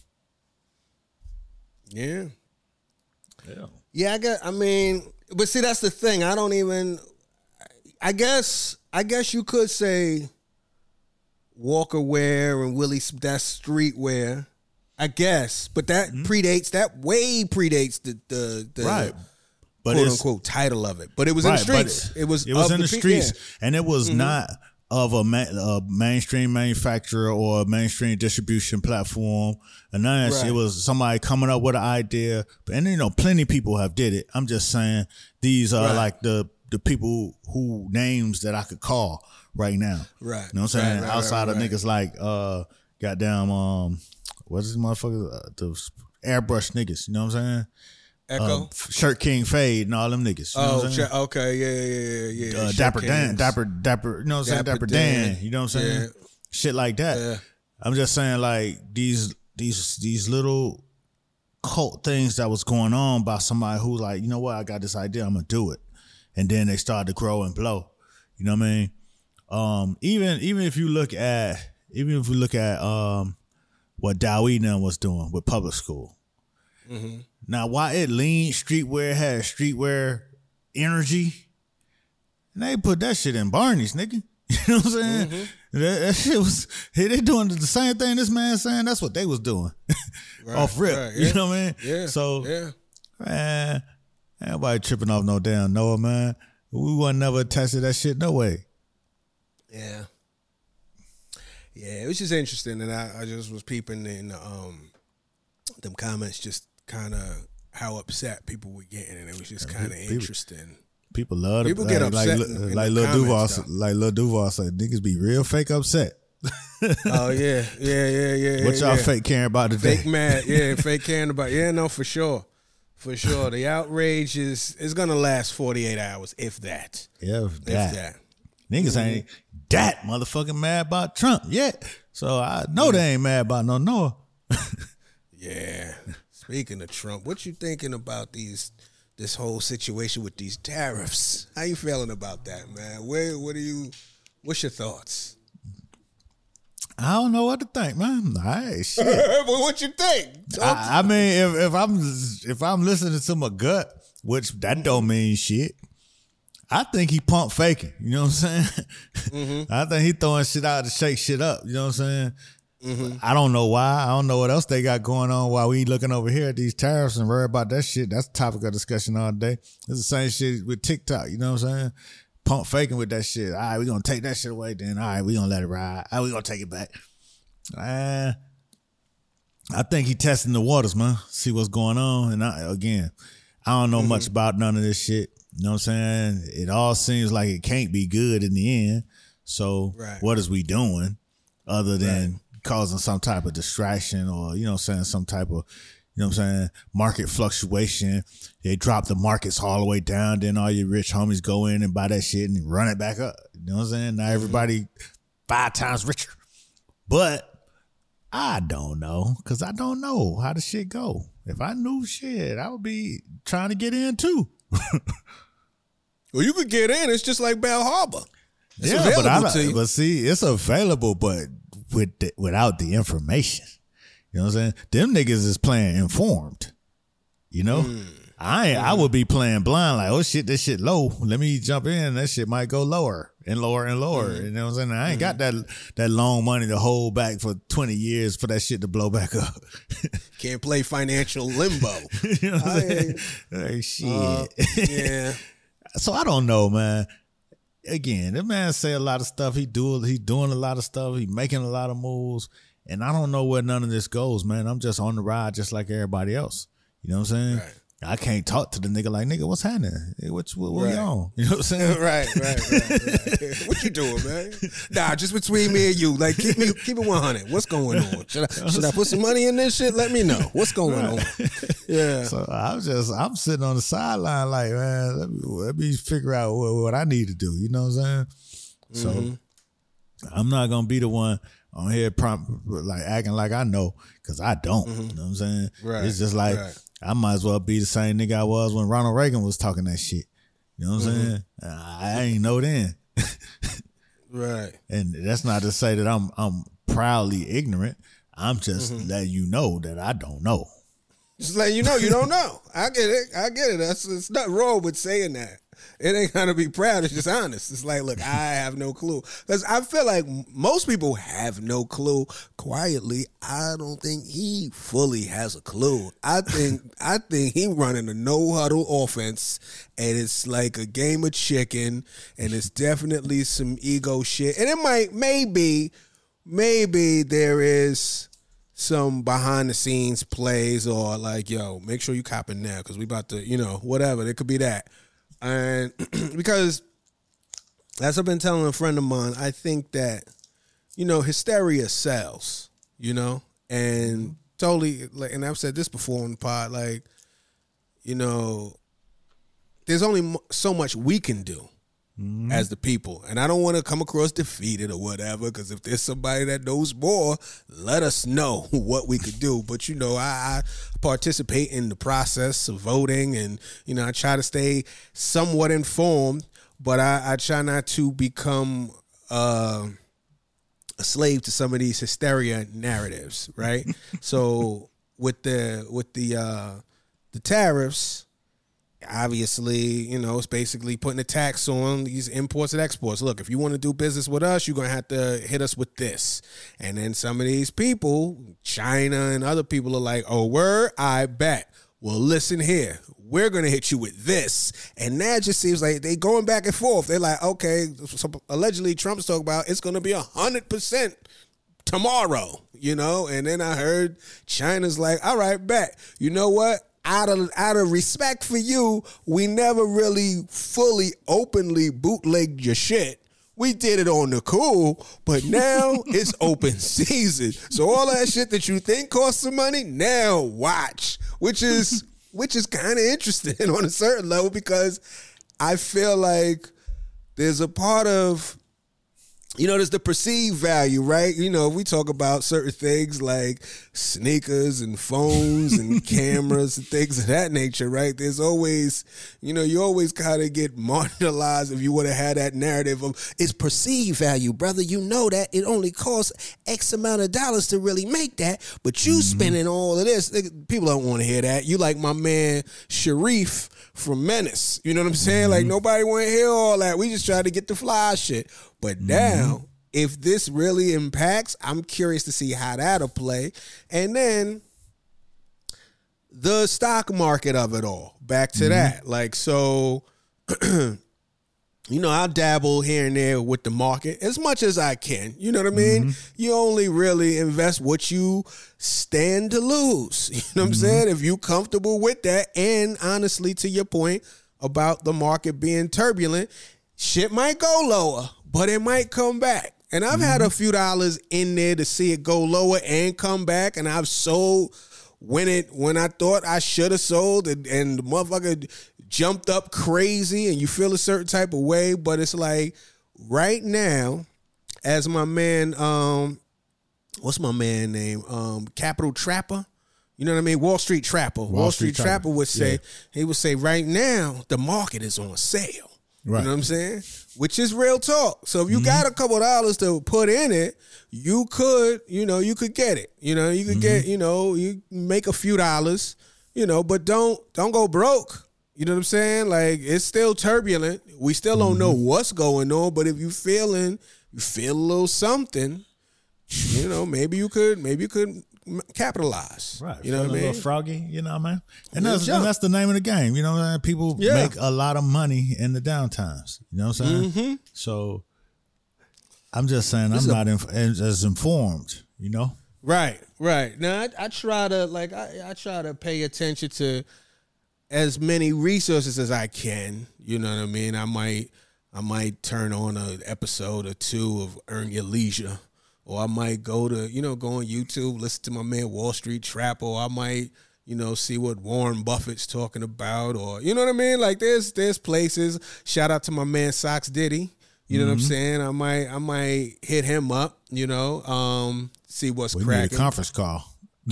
Yeah. Yeah. Yeah, I got I mean, but see that's the thing. I don't even I guess I guess you could say Walker Ware and Willie, that's streetwear, I guess. But that mm-hmm. predates, that way predates the the, the right. but quote unquote title of it. But it was right, in the streets. It, it was it was in the, the streets, yeah. and it was mm-hmm. not of a, ma- a mainstream manufacturer or a mainstream distribution platform. And none of that right. shit. It was somebody coming up with an idea. And you know, plenty of people have did it. I'm just saying these are right. like the the people who names that I could call right now. Right. You know what I'm saying? Right, right, Outside right, of right. niggas like uh goddamn um what's this motherfucker? Uh, the airbrush niggas, you know what I'm saying? Echo, uh, Shirt King Fade and all them niggas. You know oh, what I'm saying? sh- okay, yeah, yeah, yeah, yeah. Uh, Dapper Dan, Dapper, Dapper, you know what I'm saying? Dapper Dan, Dan, you know what I'm saying? Yeah. Shit like that. Yeah. I'm just saying, like these, these, these little cult things that was going on by somebody who, like, you know what? I got this idea. I'm gonna do it, and then they started to grow and blow. You know what I mean? Um, even, even if you look at, even if we look at um, what Dowie now was doing with public school. Mm-hmm. Now, why it lean streetwear had streetwear energy, and they put that shit in Barney's, nigga. You know what I'm saying? Mm-hmm. That, that shit was, hey, they doing the same thing this man saying. That's what they was doing. Right, off rip. Right, yeah. You know what I mean? Yeah. So, yeah. man, man, nobody tripping off no damn Noah, man. We wasn't never attached to that shit no way. Yeah. Yeah, it was just interesting, and I, I just was peeping in um, them comments, just kind of how upset people were getting, and it was just kind of interesting. People love people to, get like, upset. Like, in, in like Lil Duval, like Lil Duval said, niggas be real fake upset. Oh yeah, yeah, yeah, yeah. What y'all yeah. fake caring about today? Fake mad, yeah, fake caring about. Yeah, no, for sure, for sure. The outrage is is gonna last forty-eight hours, if that. Yeah, if if that. that. Niggas mm-hmm. ain't that motherfucking mad about Trump yet. So I know mm-hmm. they ain't mad about no Noah. Yeah. Speaking of Trump, what you thinking about these this whole situation with these tariffs? How you feeling about that, man? Where what are you what's your thoughts? I don't know what to think, man. Hey, shit. Well, what you think? I, I mean, if, if I'm if I'm listening to my gut, which that don't mean shit, I think he pump faking. You know what I'm saying? Mm-hmm. I think he throwing shit out to shake shit up. You know what I'm saying? Mm-hmm. I don't know why. I don't know what else they got going on while we looking over here at these tariffs and worry about that shit. That's the topic of discussion all day. It's the same shit with TikTok. You know what I'm saying? Pump faking with that shit. All right, we gonna take that shit away. Then all right, we gonna let it ride. All right, we gonna take it back. Uh, I think he testing the waters, man. See what's going on. And I, again, I don't know mm-hmm. much about none of this shit. You know what I'm saying? It all seems like it can't be good in the end. So right. what is we doing other than right. causing some type of distraction or, you know what I'm saying, some type of, you know what I'm saying, market fluctuation. They drop the markets all the way down. Then all your rich homies go in and buy that shit and run it back up. You know what I'm saying? Now everybody five times richer. But I don't know, because I don't know how the shit go. If I knew shit, I would be trying to get in too. Well, you could get in. It's just like Bell Harbor. It's yeah, but I, but see, it's available, but with the, without the information. You know what I'm saying? Them niggas is playing informed. You know, mm. I ain't, mm. I would be playing blind, like, oh shit, this shit low. Let me jump in. That shit might go lower and lower and lower. Mm. You know what I'm saying? I ain't mm. got that that long money to hold back for twenty years for that shit to blow back up. Can't play financial limbo. You know what I'm saying? Hey, shit. Uh, yeah. So I don't know, man. Again, that man say a lot of stuff. He do he doing a lot of stuff. He making a lot of moves. And I don't know where none of this goes, man. I'm just on the ride just like everybody else. You know what I'm saying? Right. I can't talk to the nigga like, nigga, what's happening? Hey, what, what, what right. you on? You know what I'm saying? right, right, right, right. What you doing, man? Nah, just between me and you. Like, keep me, keep it one hundred. What's going on? Should I, should I put some money in this shit? Let me know. What's going right. on? Yeah. So I'm just, I'm sitting on the sideline like, man, let me, let me figure out what, what I need to do. You know what I'm saying? Mm-hmm. So I'm not going to be the one on here prompt, like acting like I know, because I don't. Mm-hmm. You know what I'm saying? Right. It's just like, right. I might as well be the same nigga I was when Ronald Reagan was talking that shit. You know what I'm mm-hmm. saying? I ain't know then. Right. And that's not to say that I'm I'm proudly ignorant. I'm just mm-hmm. letting you know that I don't know. Just letting you know you don't know. I get it. I get it. That's it's not wrong with saying that. It ain't gonna be proud. It's just honest. It's like, look, I have no clue. Because I feel like most people have no clue. Quietly, I don't think he fully has a clue. I think I think he running a no huddle offense, and it's like a game of chicken, and it's definitely some ego shit. And it might, maybe, maybe there is some behind the scenes plays or like, yo, make sure you copping now because we about to, you know, whatever. It could be that. And because, as I've been telling a friend of mine, I think that, you know, hysteria sells, you know, and totally, like, and I've said this before on the pod, like, you know, there's only so much we can do mm-hmm. as the people. And I don't want to come across defeated or whatever, because if there's somebody that knows more, let us know what we could do. But, you know, I, I participate in the process of voting, and, you know, I try to stay somewhat informed, but I, I try not to become uh, a slave to some of these hysteria narratives, right? So with the with the uh, the tariffs, obviously, you know, it's basically putting a tax on these imports and exports. Look, if you want to do business with us, you're going to have to hit us with this. And then some of these people, China and other people, are like, oh, word, I bet. Well, listen here. we're going to hit you with this. And now it just seems like they going back and forth. They're like, okay, so allegedly Trump's talking about it's going to be one hundred percent tomorrow, you know? And then I heard China's like, all right, bet. You know what? Out of out of respect for you, we never really fully openly bootlegged your shit. We did it on the cool, but now it's open season. So all that shit that you think costs some money, now watch. Which is which is kind of interesting on a certain level, because I feel like there's a part of, you know, there's the perceived value, right? You know, we talk about certain things like sneakers and phones and cameras and things of that nature, right? There's always, you know, you always kind of get marginalized if you would have had that narrative of it's perceived value, brother. You know that it only costs X amount of dollars to really make that, but you mm-hmm. spending all of this. People don't want to hear that. You like my man Sharif from Menace. You know what I'm saying? Mm-hmm. Like nobody want to hear all that. We just try to get the fly shit. But now, mm-hmm. if this really impacts, I'm curious to see how that'll play. And then the stock market of it all. Back to mm-hmm. that. Like, so, you know, I'll dabble here and there with the market as much as I can. You know what I mean? Mm-hmm. You only really invest what you stand to lose. You know what mm-hmm. I'm saying? If you comfortable with that, and honestly, to your point about the market being turbulent, shit might go lower, but it might come back. And I've mm-hmm. had a few dollars in there to see it go lower and come back, and I've sold when it when I thought I should have sold, and, and the motherfucker jumped up crazy, and you feel a certain type of way. But it's like right now, as my man, um, what's my man name? Um, Capital Trapper. You know what I mean? Wall Street Trapper. Wall, Wall Street, Street Trapper, Trapper would say, yeah. he would say, right now, the market is on sale. Right. You know what I'm saying? Which is real talk. So if you mm-hmm. got a couple of dollars to put in it, you could, you know, you could get it. You know, you could mm-hmm. get, you know, you make a few dollars, you know, but don't don't go broke. You know what I'm saying? Like, it's still turbulent. We still don't mm-hmm. know what's going on, but if you feeling, you feel a little something, you know, maybe you could, maybe you could capitalize. Right. You know what I mean? A little froggy, you know what I mean? And that's, and that's the name of the game. You know what I mean? People yeah. make a lot of money in the downtimes. You know what I'm saying? Mm-hmm. So I'm just saying this I'm not a, inf- as informed, you know? Right, right. Now, I, I try to, like, I, I try to pay attention to as many resources as I can. You know what I mean? I might, I might turn on an episode or two of Earn Your Leisure. Or I might go to, you know, go on YouTube, listen to my man Wall Street Trapper. Or I might, you know, see what Warren Buffett's talking about. Or, you know what I mean? Like, there's there's places. Shout out to my man Sox Diddy. You know mm-hmm. what I'm saying? I might I might hit him up, you know, um, see what's we cracking. Need a conference call.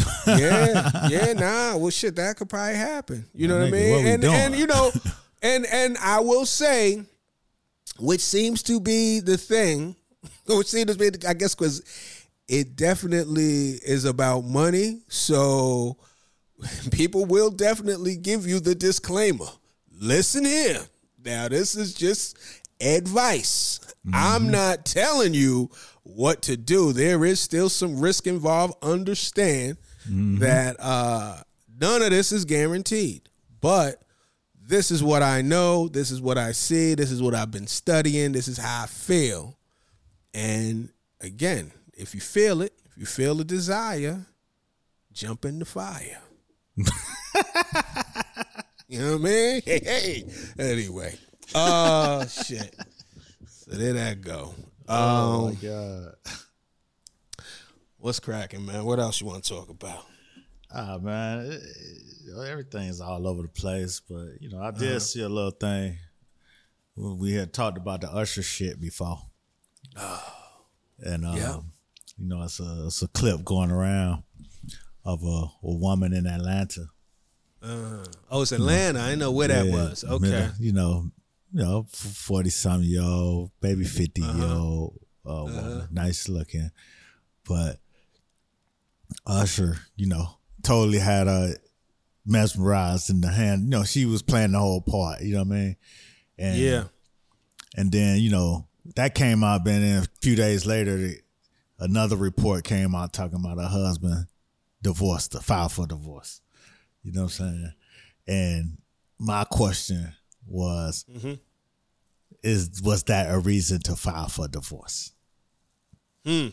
yeah, yeah, nah. Well, shit, that could probably happen. You know what I mean? What we and doing? and you know, and and I will say, which seems to be the thing. Which seems to be, I guess, because it definitely is about money. So people will definitely give you the disclaimer. Listen here. Now, this is just advice. Mm-hmm. I'm not telling you what to do. There is still some risk involved. Understand mm-hmm. that uh, none of this is guaranteed. But this is what I know. This is what I see. This is what I've been studying. This is how I feel. And again, if you feel it, if you feel a desire, jump in the fire. You know what I mean? Hey, hey. Anyway. Oh, shit. So there that go. Um, oh, my God. What's cracking, man? What else you want to talk about? Ah, man. It, it, everything's all over the place. But, you know, I did uh-huh. see a little thing. We had talked about the Usher shit before. Oh, and um, yeah. you know, it's a it's a clip going around of a, a woman in Atlanta. Uh, oh, it's Atlanta. I didn't know where that yeah, was. Okay, you know, you know, forty some year old, maybe fifty uh-huh. year old uh, woman, uh-huh. nice looking, but Usher, you know, totally had her mesmerized in the hand. You know, she was playing the whole part. You know what I mean? And yeah, and then you know. That came out, and then a few days later, another report came out talking about her husband divorced, the filed for divorce. You know what I'm saying? And my question was, mm-hmm. is was that a reason to file for divorce? Hmm.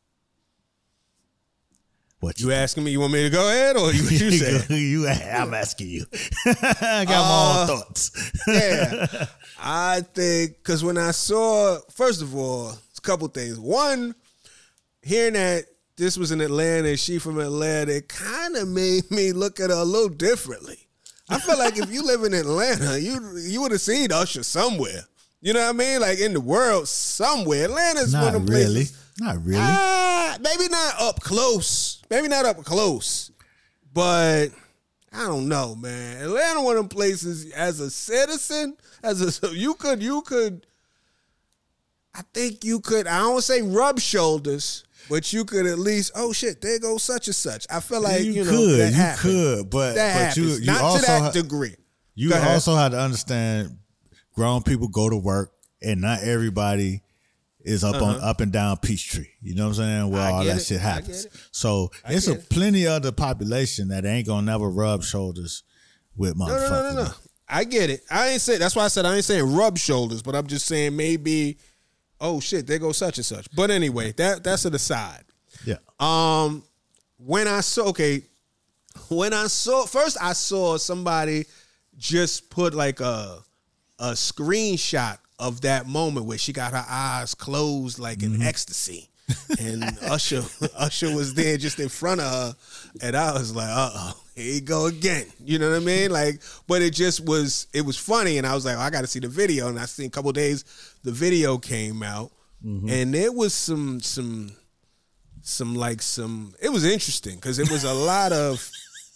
What you, you asking me? You want me to go ahead, or you? You, say? you I'm asking you. I got uh, my own thoughts. Yeah, I think because when I saw, first of all, it's a couple things. One, hearing that this was in Atlanta, she from Atlanta, it kind of made me look at her a little differently. I feel like if you live in Atlanta, you you would have seen Usher somewhere. You know what I mean? Like in the world somewhere. Atlanta's not one of the really. places. Not really. Uh, maybe not up close. Maybe not up close. But I don't know, man. Atlanta, one of them places as a citizen, as a so you could you could I think you could, I don't say rub shoulders, but you could at least, oh shit, there goes such and such. I feel like, you, you know, could, that you happened. could, but, that but you, you not also to that ha- degree. You also have to understand grown people go to work and not everybody is up uh-huh. on up and down Peachtree. You know what I'm saying? Where all that it. shit happens. It. So I it's a it. plenty of the population that ain't gonna never rub shoulders with motherfuckers. No, no, no, no, no. I get it. I ain't say that's why I said I ain't saying rub shoulders, but I'm just saying maybe, oh shit, there goes such and such. But anyway, that that's to the side. Yeah. Um, when I saw okay, when I saw first I saw somebody just put like a a screenshot of that moment where she got her eyes closed like in mm-hmm. ecstasy. And Usher Usher was there just in front of her. And I was like, uh-oh, here you go again. You know what I mean? Like, but it just was, it was funny. And I was like, oh, I got to see the video. And I seen a couple of days, the video came out. Mm-hmm. And there was some, some, some like some, it was interesting because it was a lot of,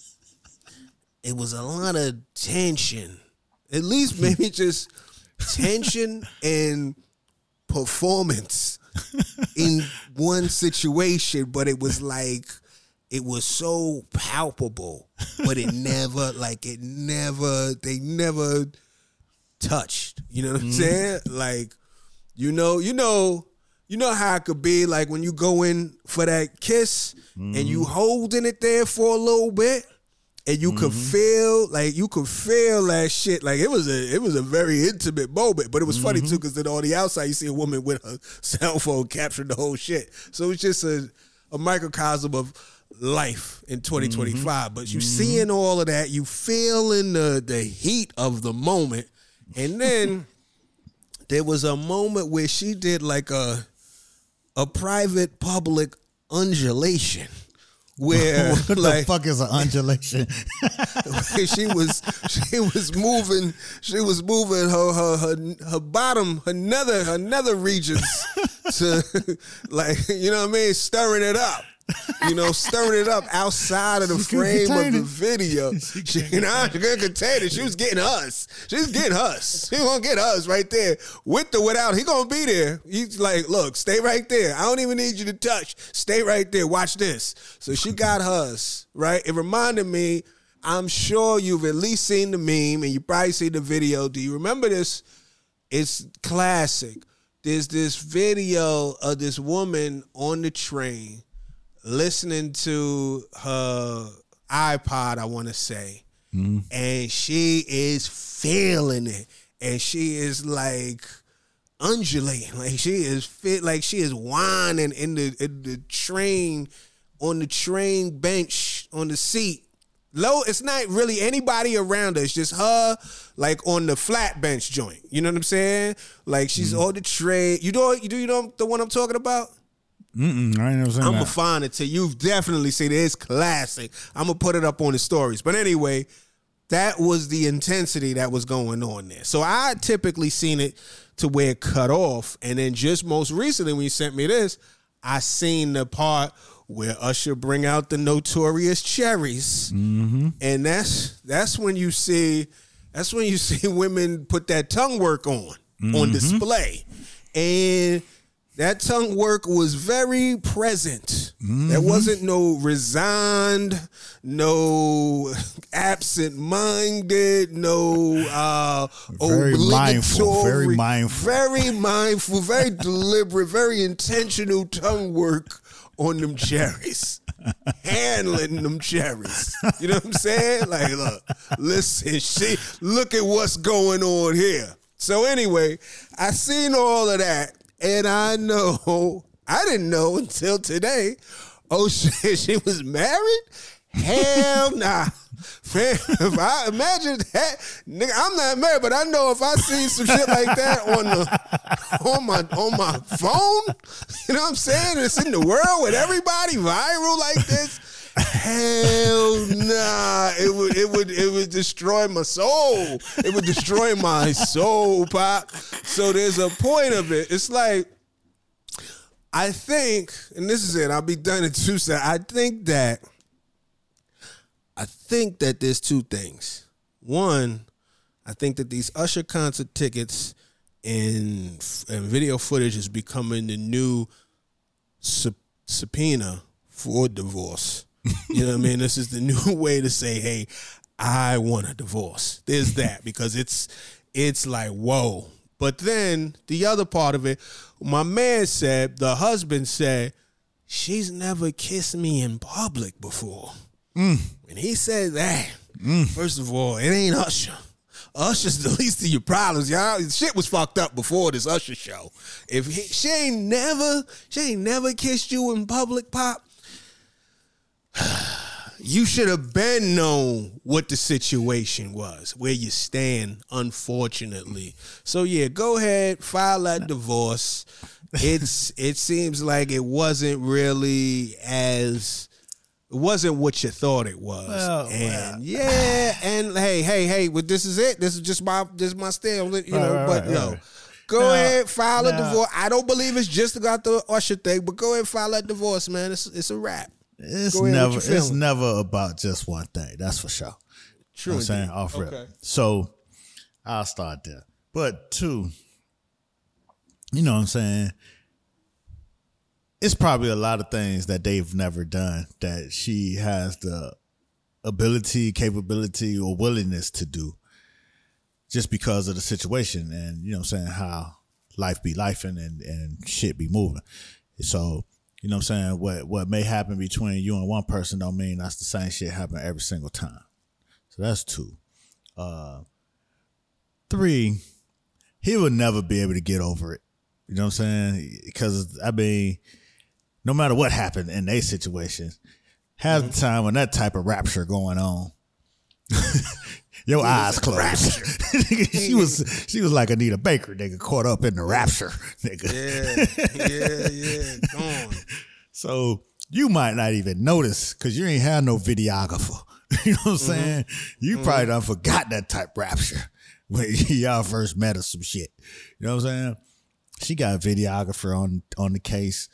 it was a lot of tension. At least maybe just tension and performance in one situation, but it was like it was so palpable, but it never like it never they never touched. You know what I'm mm-hmm. saying? Like, you know, you know, you know how it could be like when you go in for that kiss mm-hmm. and you holding it there for a little bit. And you could mm-hmm. feel like you could feel that shit. Like it was a it was a very intimate moment. But it was mm-hmm. funny too because then on the outside you see a woman with a cell phone capturing the whole shit. So it's just a, a microcosm of life in twenty twenty-five. Mm-hmm. But you mm-hmm. seeing all of that, you feeling the the heat of the moment. And then there was a moment where she did like a a private public undulation. Where what like, the fuck is an undulation? she was she was moving she was moving her her her, her bottom her nether her nether regions to like you know what I mean stirring it up. You know, stirring it up outside of the she frame of the video. She, she, you know, she couldn't contain it. She was getting us. She was getting us. She gonna get us right there. With or without, he gonna be there. He's like, look, stay right there. I don't even need you to touch. Stay right there. Watch this. So she got us, right? It reminded me, I'm sure you've at least seen the meme and you probably seen the video. Do you remember this? It's classic. There's this video of this woman on the train listening to her iPod, I want to say, mm. and she is feeling it, and she is like undulating, like she is fit, like she is whining in the in the train, on the train bench, on the seat. Low, it's not really anybody around her. It's just her, like on the flat bench joint. You know what I'm saying? Like she's mm. on the train. You know, you do you know the one I'm talking about? Mm-mm, I ain't never seen I'm that. gonna find it to you. You've definitely seen it. It's classic. I'm gonna put it up on the stories. But anyway, that was the intensity that was going on there. So I typically seen it to where it cut off, and then just most recently when you sent me this, I seen the part where Usher bring out the Notorious Cherries, mm-hmm. and that's that's when you see that's when you see women put that tongue work on mm-hmm. on display, and that tongue work was very present. Mm-hmm. There wasn't no resigned, no absent-minded, no uh, very mindful, very mindful, very mindful, very deliberate, very intentional tongue work on them cherries. Handling them cherries. You know what I'm saying? Like, look, listen, she, look at what's going on here. So anyway, I seen all of that, and I know, I didn't know until today, oh shit, she was married? Hell nah. Fam, if I imagine that, nigga, I'm not married, but I know if I see some shit like that on the on my on my phone, you know what I'm saying? It's in the world with everybody viral like this. Hell nah. It would it would it would destroy my soul. It would destroy my soul, Pop. So there's a point of it. It's like, I think, and this is it, I'll be done in two seconds. I think that I think that there's two things. One, I think that these Usher concert tickets and, and video footage is becoming the new sub- subpoena for divorce. You know what I mean? This is the new way to say, hey, I want a divorce. There's that, because it's it's like, whoa. But then the other part of it, my man said, the husband said, she's never kissed me in public before. Mm. And he said that, mm. first of all, it ain't Usher. Usher's the least of your problems, y'all. Shit was fucked up before this Usher show. If he, she ain't never, she ain't never kissed you in public, Pop, you should have been known what the situation was, where you stand, unfortunately. So yeah, go ahead, file that divorce. It's it seems like it wasn't really as It wasn't what you thought it was. Well, and well. yeah, and hey, hey, hey, well, this is it. This is just my this is my style, you know, right, but right, no. Right. Go now, ahead, file now, a divorce. I don't believe it's just about the Usher thing, but go ahead and file that divorce, man. It's it's a wrap. It's never it's never about just one thing, that's for sure. True. You know what I'm saying? Off rip. Okay. So I'll start there. But two, you know what I'm saying? It's probably a lot of things that they've never done that she has the ability, capability, or willingness to do just because of the situation and, you know what I'm saying, how life be lifing and, and shit be moving. So, you know what I'm saying, what what may happen between you and one person don't mean that's the same shit happen every single time. So that's two. Uh, three, he would never be able to get over it. You know what I'm saying? Because, I mean, no matter what happened in their situation, half the time when that type of rapture going on, your eyes closed. she was she was like Anita Baker, nigga, caught up in the rapture, nigga. Yeah, yeah, yeah, gone. So you might not even notice because you ain't had no videographer. You know what I'm mm-hmm. saying? You mm-hmm. probably done forgot that type rapture when y'all first met or some shit. You know what I'm saying? She got a videographer on on the case.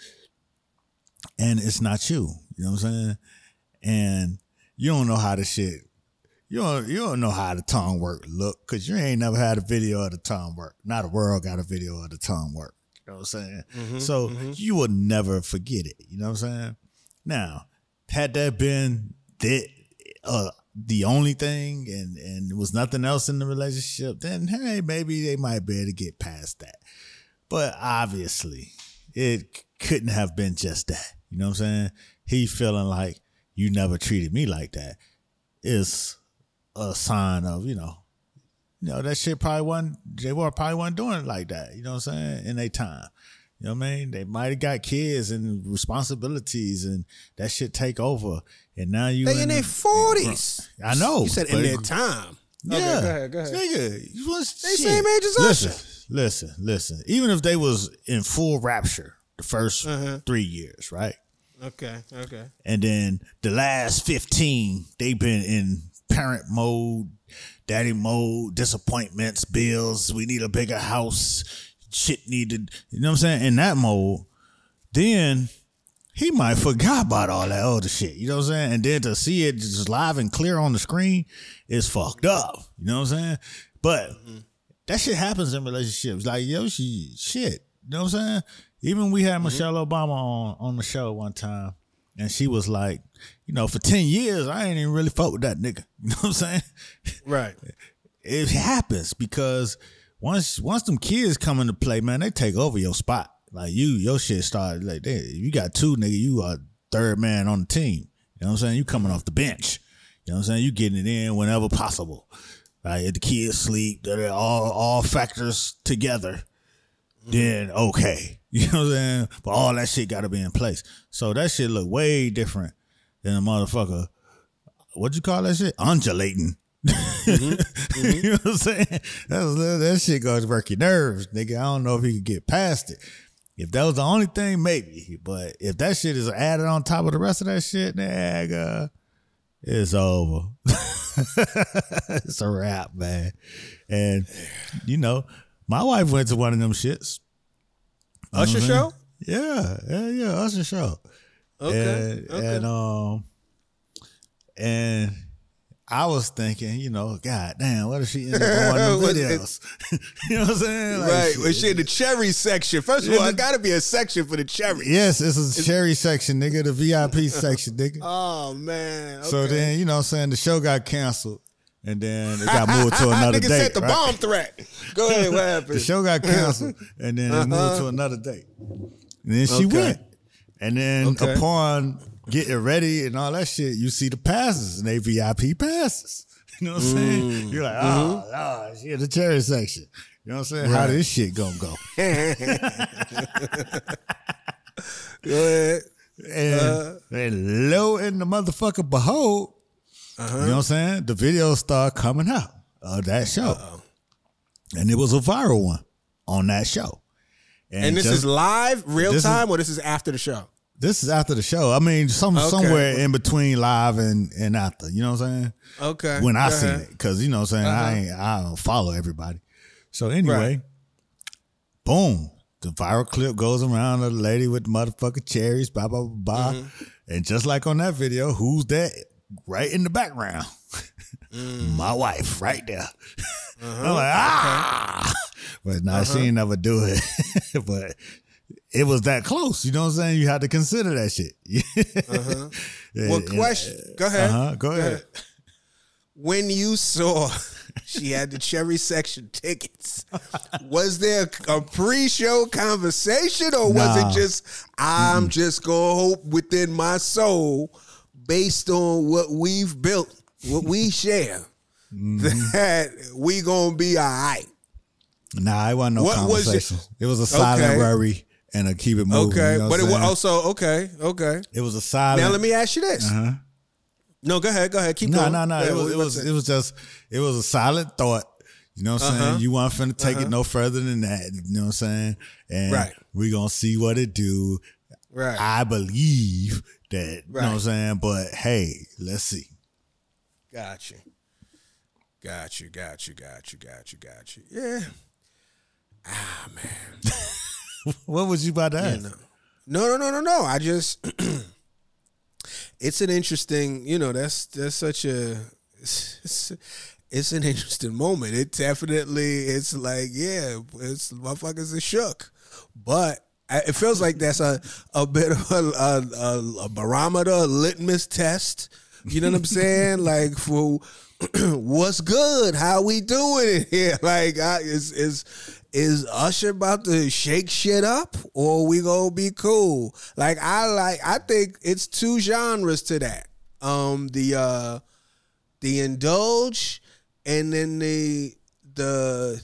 And it's not you, you know what I'm saying? And you don't know how the shit, you don't, you don't know how the tongue work look because you ain't never had a video of the tongue work. Not a world got a video of the tongue work, you know what I'm saying? Mm-hmm, so mm-hmm. you will never forget it, you know what I'm saying? Now, had that been the, uh, the only thing and, and there was nothing else in the relationship, then hey, maybe they might be able to get past that. But obviously, it couldn't have been just that. You know what I'm saying? He feeling like you never treated me like that is a sign of, you know, you know, that shit probably wasn't, they were probably wasn't doing it like that. You know what I'm saying? In their time. You know what I mean? They might have got kids and responsibilities and that shit take over. And now you They in, in their forties. I know. You said in their time. Yeah. Okay, go ahead, go ahead. Nigga, you was, they shit. Same age as us. Listen, listen, listen. Even if they was in full rapture, the first uh-huh. three years, right? Okay, okay. And then the last fifteen, they've been in parent mode, daddy mode, disappointments, bills, we need a bigger house, shit needed, you know what I'm saying? In that mode, then he might forgot about all that other shit, you know what I'm saying? And then to see it just live and clear on the screen is fucked up, you know what I'm saying? But mm-hmm. that shit happens in relationships. Like, yo, she, shit, you know what I'm saying? Even we had mm-hmm. Michelle Obama on, on the show one time, and she was like, you know, for ten years, I ain't even really fuck with that nigga. You know what I'm saying? Right. It happens because once once them kids come into play, man, they take over your spot. Like you, your shit started like that. If you got two, nigga, you are third man on the team. You know what I'm saying? You coming off the bench. You know what I'm saying? You getting it in whenever possible. Like if the kids sleep, they're all all factors together. Then okay. You know what I'm saying? But all that shit gotta be in place. So that shit look way different than a motherfucker. What'd you call that shit? Undulating. Mm-hmm. Mm-hmm. You know what I'm saying? That, that shit goes to work your nerves, nigga. I don't know if you can get past it. If that was the only thing, maybe. But if that shit is added on top of the rest of that shit, nigga, it's over. It's a wrap, man. And, you know, my wife went to one of them shits. Usher show? Yeah, yeah, yeah, Usher show. Okay. And, okay. and um, and I was thinking, you know, God damn, what if she ended up on them videos? You know what I'm saying? Like, right. shit. Well, she in the cherry section. First of all, it got to be a section for the cherry. Yes, it's a cherry section, nigga, the V I P section, nigga. Oh, man. Okay. So then, you know what I'm saying, the show got canceled. And then it got moved to another Nigga date. sent the right? bomb threat. Go ahead, what happened? The show got canceled, and then it moved to another date. And then she Okay. went. And then Okay. upon getting ready and all that shit, you see the passes, and they V I P passes. You know what I'm saying? Mm. You're like, oh, Mm-hmm. oh, she in the cherry section. You know what I'm saying? How this shit gonna go? Go ahead. And, Uh. and lo and the motherfucker behold, Uh-huh. you know what I'm saying? The videos start coming out of that show. Uh-oh. And it was a viral one on that show. And, and this just, is live, real this time, is, or this is after the show? This is after the show. I mean, some Okay. somewhere in between live and, and after. You know what I'm saying? Okay. When I Go seen ahead. it. Because, you know what I'm saying? Uh-huh. I ain't, I don't follow everybody. So anyway, Right. boom. The viral clip goes around of the lady with the motherfucking cherries, blah, blah, blah, blah. Mm-hmm. And just like on that video, who's that? Right in the background. Mm. My wife, right there. Uh-huh. I'm like, ah! Okay. But nah, uh-huh. she ain't never do it. But it was that close. You know what I'm saying? You had to consider that shit. uh-huh. Well, question. Go ahead. Uh-huh. Go, Go ahead. ahead. When you saw she had the cherry section tickets, was there a pre-show conversation, or was nah. it just, I'm mm-hmm. just going to hope within my soul, based on what we've built, what we share, mm-hmm. that we going to be all right? Nah, it wasn't no what conversation. Was it was a silent okay. worry and a keep it moving. Okay, you know but it saying? was also, okay, okay. It was a silent. Now let me ask you this. Uh-huh. No, go ahead, go ahead. Keep no, going. No, no, no. It was, it was, it was just, it was a silent thought. You know what I'm uh-huh. saying? You weren't finna take uh-huh. it no further than that. You know what I'm saying? And right. we're going to see what it do. Right. I believe that, you right. know what I'm saying? But hey, let's see. Got you. Got you, got you, got you, got you, got you. Yeah. Ah, man. What was you about to ask? Yeah, no. no, no, no, no, no. I just, it's an interesting, you know, that's that's such a, it's, it's an interesting moment. It definitely, it's like, yeah, it's motherfuckers are shook. But it feels like that's a, a bit of a, a, a barometer, a litmus test. You know what I'm saying? Like, for what's good? How we doing it here? Like, I, is is is Usher about to shake shit up, or we gonna be cool? Like, I like. I think it's two genres to that. Um, the uh, the indulge, and then the the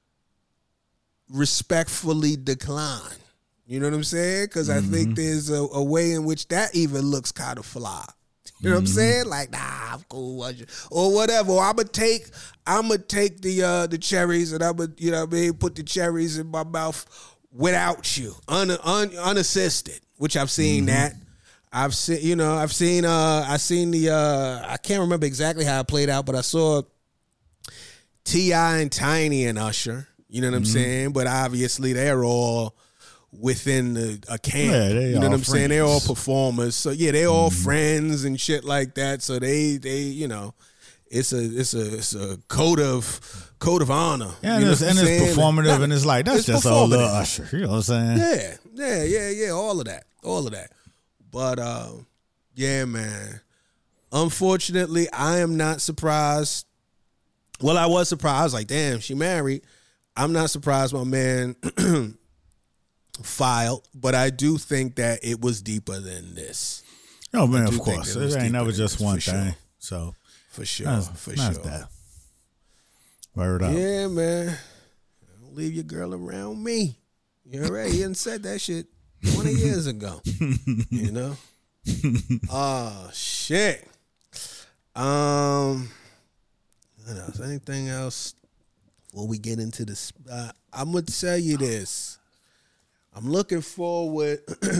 respectfully decline. You know what I'm saying? Because mm-hmm. I think there's a, a way in which that even looks kind of fly. You know what I'm saying? Like, nah, I'm cool, or whatever. Or I'ma take, I'ma take the uh, the cherries, and I'ma, you know what I mean, put the cherries in my mouth without you, un, un, unassisted. Which I've seen mm-hmm. that. I've seen, you know, I've seen, uh, I seen the, uh, I can't remember exactly how it played out, but I saw T I and Tiny and Usher. You know what I'm mm-hmm. saying? But obviously they're all within the, a camp. Yeah, they you know what I'm friends. saying? They're all performers. So yeah, they're all mm-hmm. friends and shit like that. So they they, you know, it's a it's a it's a code of code of honor. Yeah, you and, it's, and it's performative, and it's like that's it's just all little Usher. You know what I'm saying? Yeah, yeah, yeah, yeah. All of that. All of that. But uh, yeah, man. Unfortunately, I am not surprised. Well, I was surprised. I was like, damn, she married. I'm not surprised my man filed, but I do think that it was deeper than this. Oh man, I do of think course, that it it was ain't deeper never than just this, one for thing. sure. So For sure, that's, for that's sure. that. Word up. Yeah, man. Don't leave your girl around me. You already he done said that shit twenty years ago. You know? Oh, shit. Um, what else? Anything else before we get into this? Uh, I'm going to tell you this. I'm looking forward,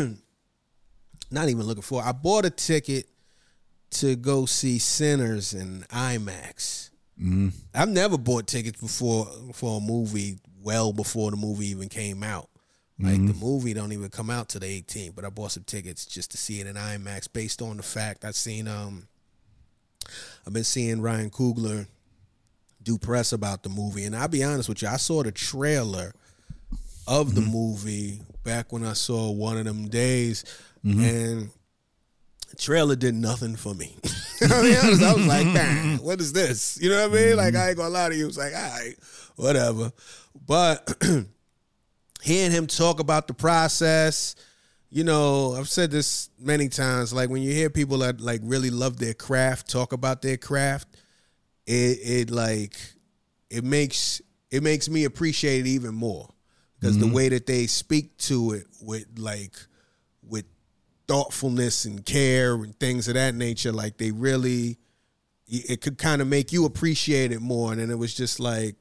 not even looking forward. I bought a ticket to go see Sinners in IMAX. Mm-hmm. I've never bought tickets before for a movie well before the movie even came out. Like mm-hmm. the movie don't even come out till the eighteenth, but I bought some tickets just to see it in IMAX based on the fact I've seen um I've been seeing Ryan Coogler do press about the movie, and I'll be honest with you, I saw the trailer of the mm-hmm. movie back when I saw One of Them Days, mm-hmm. and the trailer did nothing for me. I'll be honest, I was like, man, what is this? You know what I mean? Mm-hmm. Like, I ain't gonna lie to you. It's like, all right, whatever. But hearing him talk about the process, you know, I've said this many times, like when you hear people that like really love their craft talk about their craft, it it like it makes it makes me appreciate it even more. Because mm-hmm. the way that they speak to it with like with thoughtfulness and care and things of that nature, like they really, it could kind of make you appreciate it more. And then it was just like,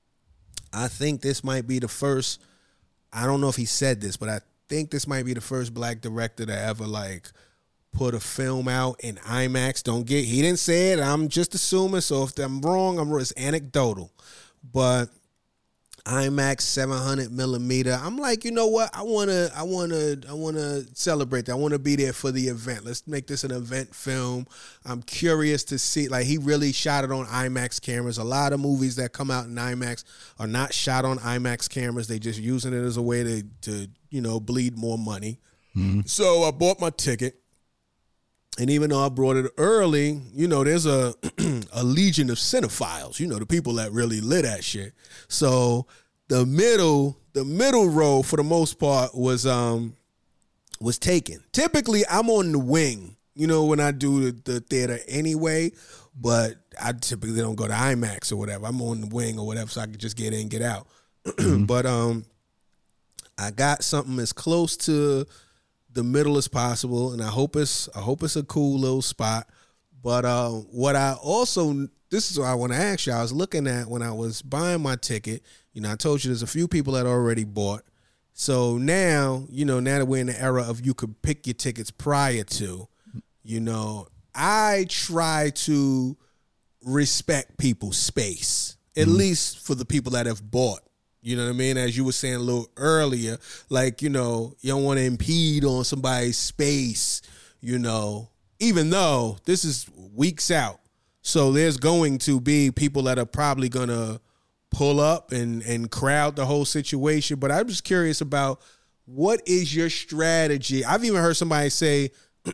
I think this might be the first, I don't know if he said this, but I think this might be the first black director to ever like put a film out in IMAX. Don't get, he didn't say it, I'm just assuming, so if I'm wrong, I'm it's anecdotal. But IMAX seven hundred millimeter. I'm like, you know what? I wanna, I wanna, I wanna celebrate that. I wanna be there for the event. Let's make this an event film. I'm curious to see. Like, he really shot it on IMAX cameras. A lot of movies that come out in IMAX are not shot on IMAX cameras. They just using it as a way to, to you know, bleed more money. Mm-hmm. So I bought my ticket. And even though I brought it early, you know, there's a a legion of cinephiles, you know, the people that really lit that shit. So the middle, the middle row for the most part was um was taken. Typically, I'm on the wing, you know, when I do the, the theater anyway, but I typically don't go to IMAX or whatever. I'm on the wing or whatever, so I can just get in, get out. Mm-hmm. But um, I got something as close to the middle as possible, and I hope it's I hope it's a cool little spot. But uh, what I also, this is what I want to ask you, I was looking at when I was buying my ticket, you know, I told you there's a few people that already bought. So now, you know, now that we're in the era of you could pick your tickets prior to, you know, I try to respect people's space, at mm-hmm. least for the people that have bought. You know what I mean? As you were saying a little earlier, like, you know, you don't want to impede on somebody's space, you know, even though this is weeks out. So there's going to be people that are probably going to pull up and, and crowd the whole situation. But I'm just curious about, what is your strategy? I've even heard somebody say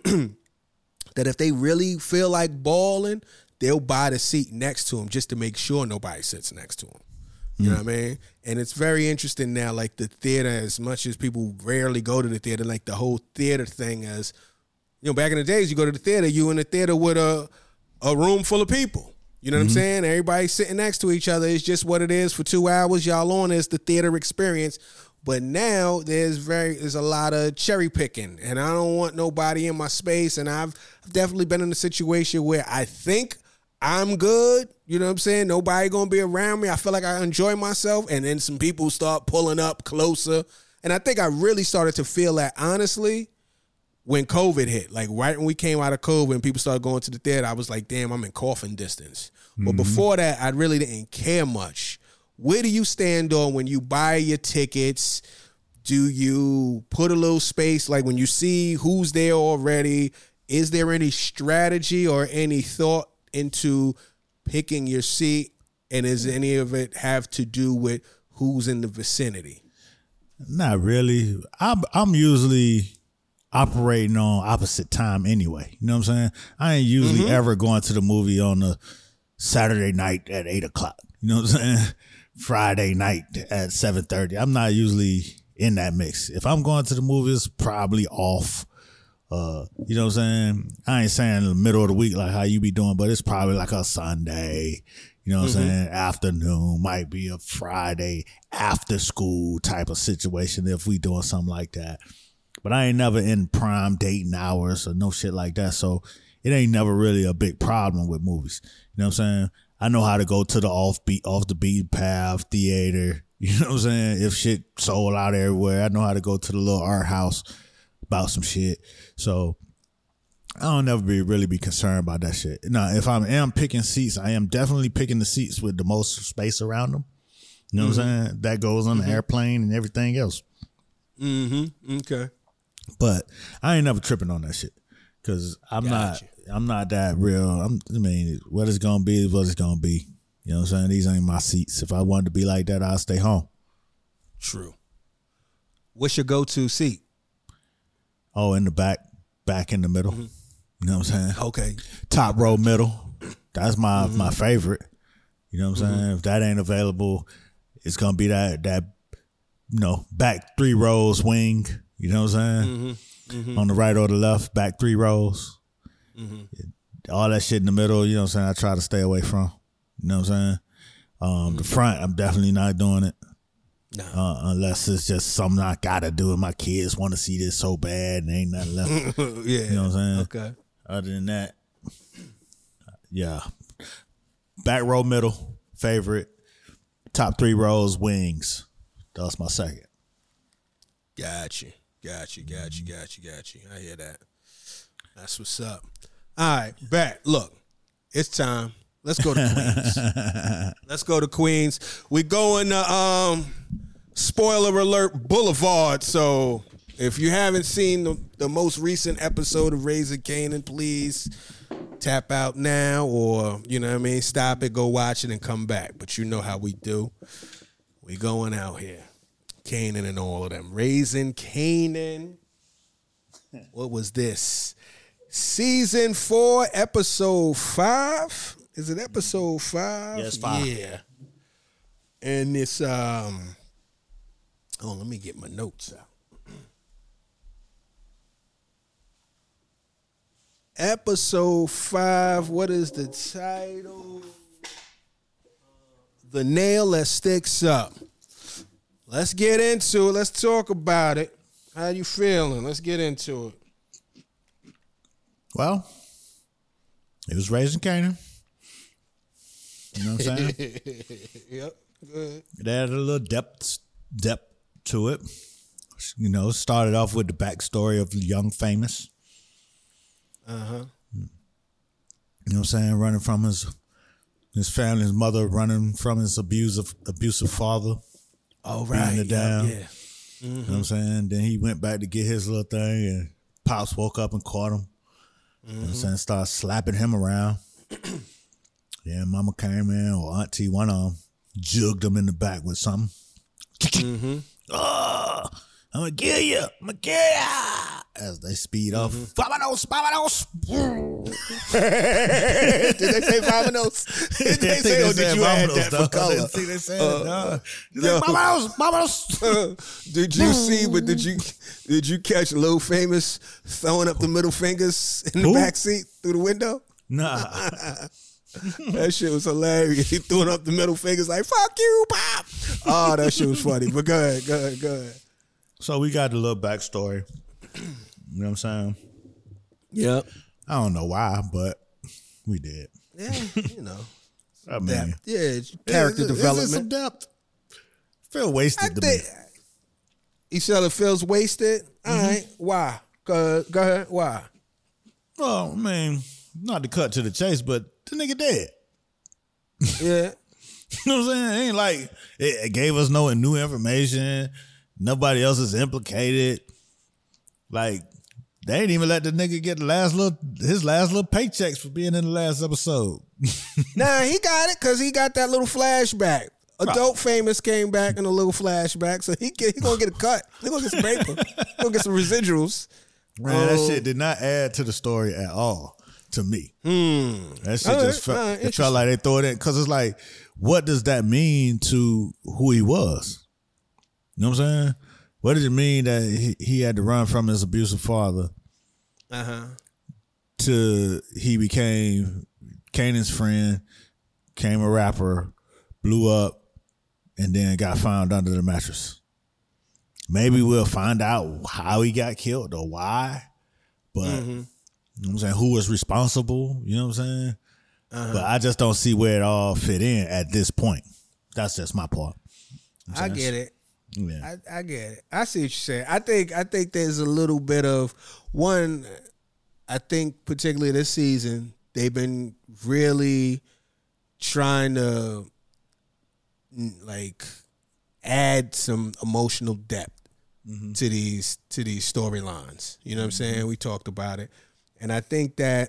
that if they really feel like balling, they'll buy the seat next to them just to make sure nobody sits next to them. You know what I mean? And it's very interesting now, like the theater, as much as people rarely go to the theater, like the whole theater thing is, you know, back in the days, you go to the theater, you in the theater with a, a room full of people. You know what mm-hmm. I'm saying? Everybody sitting next to each other. It's just what it is for two hours. Y'all on is the theater experience. But now there's very there's a lot of cherry picking, and I don't want nobody in my space. And I've definitely been in a situation where I think I'm good, you know what I'm saying? Nobody gonna be around me. I feel like I enjoy myself, and then some people start pulling up closer. And I think I really started to feel that, honestly, when COVID hit. Like right when we came out of COVID and people started going to the theater, I was like, damn, I'm in coughing distance. Mm-hmm. But before that, I really didn't care much. Where do you stand on when you buy your tickets? Do you put a little space, like when you see who's there already? Is there any strategy or any thought into picking your seat, and does any of it have to do with who's in the vicinity? Not really. I'm, I'm usually operating on opposite time anyway. You know what I'm saying? I ain't usually mm-hmm. ever going to the movie on a Saturday night at eight o'clock. You know what I'm saying? Friday night at seven thirty. I'm not usually in that mix. If I'm going to the movies, probably off. Uh, you know what I'm saying? I ain't saying in the middle of the week like how you be doing, but it's probably like a Sunday. You know what mm-hmm. I'm saying? Afternoon, might be a Friday after school type of situation if we doing something like that. But I ain't never in prime dating hours or no shit like that. So it ain't never really a big problem with movies. You know what I'm saying? I know how to go to the off beat, off the beat path theater. You know what I'm saying? If shit sold out everywhere, I know how to go to the little art house about some shit. So I don't never be really be concerned about that shit. Now, if I am picking seats, I am definitely picking the seats with the most space around them. You know mm-hmm. what I'm saying? That goes on mm-hmm. the airplane and everything else. Mm-hmm. Okay. But I ain't never tripping on that shit because I'm gotcha. not. I'm not that real. I'm, I mean, what it's gonna be is what it's gonna be. You know what I'm saying? These ain't my seats. If I wanted to be like that, I'll stay home. True. What's your go-to seat? Oh, in the back, back in the middle. Mm-hmm. You know what I'm saying? Okay. Top row middle. That's my mm-hmm. my favorite. You know what I'm mm-hmm. saying? If that ain't available, it's gonna be that that you know back three rows wing. You know what I'm saying? Mm-hmm. Mm-hmm. On the right or the left, back three rows. Mm-hmm. All that shit in the middle. You know what I'm saying? I try to stay away from. You know what I'm saying? Um, mm-hmm. The front, I'm definitely not doing it. No. Uh, unless it's just something I gotta do and my kids want to see this so bad and ain't nothing left. Yeah. You know what I'm saying? Okay. Other than that, yeah. Back row middle, favorite. Top three rows, wings. That's my second. Gotcha. Gotcha. Gotcha. Gotcha. Gotcha. I hear that. That's what's up. All right, back. Look, it's time. Let's go to Queens. Let's go to Queens. We going to um, spoiler alert Boulevard. So if you haven't seen the, the most recent episode of Raising Kanan, please tap out now or, you know what I mean, stop it, go watch it, and come back. But you know how we do. We going out here. Kanan and all of them. Raising Kanan. What was this? Season four, episode five. Is it episode five? Yes, five. Yeah. And it's um oh, let me get my notes out. Episode five, what is the title? The Nail That Sticks Up. Let's get into it. Let's talk about it. How you feeling? Let's get into it. Well, it was Raising Kanan. You know what I'm saying? Yep. Good. It added a little depth depth to it. You know, started off with the backstory of Young Famous. Uh-huh. You know what I'm saying? Running from his his family, his mother, running from his abusive abusive father. Oh, right. Beating it down. Yeah. Mm-hmm. You know what I'm saying? Then he went back to get his little thing and Pops woke up and caught him. Mm-hmm. You know what I'm saying? Started slapping him around. Then Mama came in, or Auntie, one of them, jugged him in the back with something. Mm-hmm. Oh, I'm going to kill you. I'm going to kill you. As they speed off. Vamonos, vamonos. Did they say vamonos? Did they say, or did you add that for color? I didn't think they said it, dog. Vamonos, vamonos. Did you see, but did you did you catch Lil Famous throwing up the middle fingers in the back seat through the window? Nah. That shit was hilarious. He threw up the middle fingers like, fuck you, Pop. Oh, that shit was funny. But go ahead, go ahead, go ahead. So we got a little backstory. You know what I'm saying? Yep. I don't know why, but we did. Yeah, you know. I mean, depth. Yeah, it's character is it, development. Is it some depth? Feel wasted I to think, me. Each other feels wasted? Mm-hmm. All right. Why? Go, go ahead. Why? Well, I mean, not to cut to the chase, but the nigga dead. Yeah. You know what I'm saying? It ain't like it, it gave us no new information. Nobody else is implicated. Like, they ain't even let the nigga get the last little his last little paychecks for being in the last episode. Nah, he got it because he got that little flashback. Adult Famous came back in a little flashback, so he get, he gonna get a cut. He gonna get some paper. He gonna get some residuals. Man, um, that shit did not add to the story at all to me. Mm, that shit just right, felt right, it felt like they throw it in because it's like, what does that mean to who he was? You know what I'm saying? what did it mean that he, he had to run from his abusive father? Uh huh. To he became Kanan's friend, became a rapper, blew up, and then got found under the mattress. Maybe we'll find out how he got killed or why, but mm-hmm. you know what I'm saying, who was responsible, you know what I'm saying? Uh-huh. But I just don't see where it all fit in at this point. That's just my part. You know I get it. Yeah. I, I get it. I see what you're saying. I think I think there's a little bit of one. I think particularly this season, they've been really trying to like add some emotional depth mm-hmm. to these to these storylines. You know what I'm saying? We talked about it. And I think that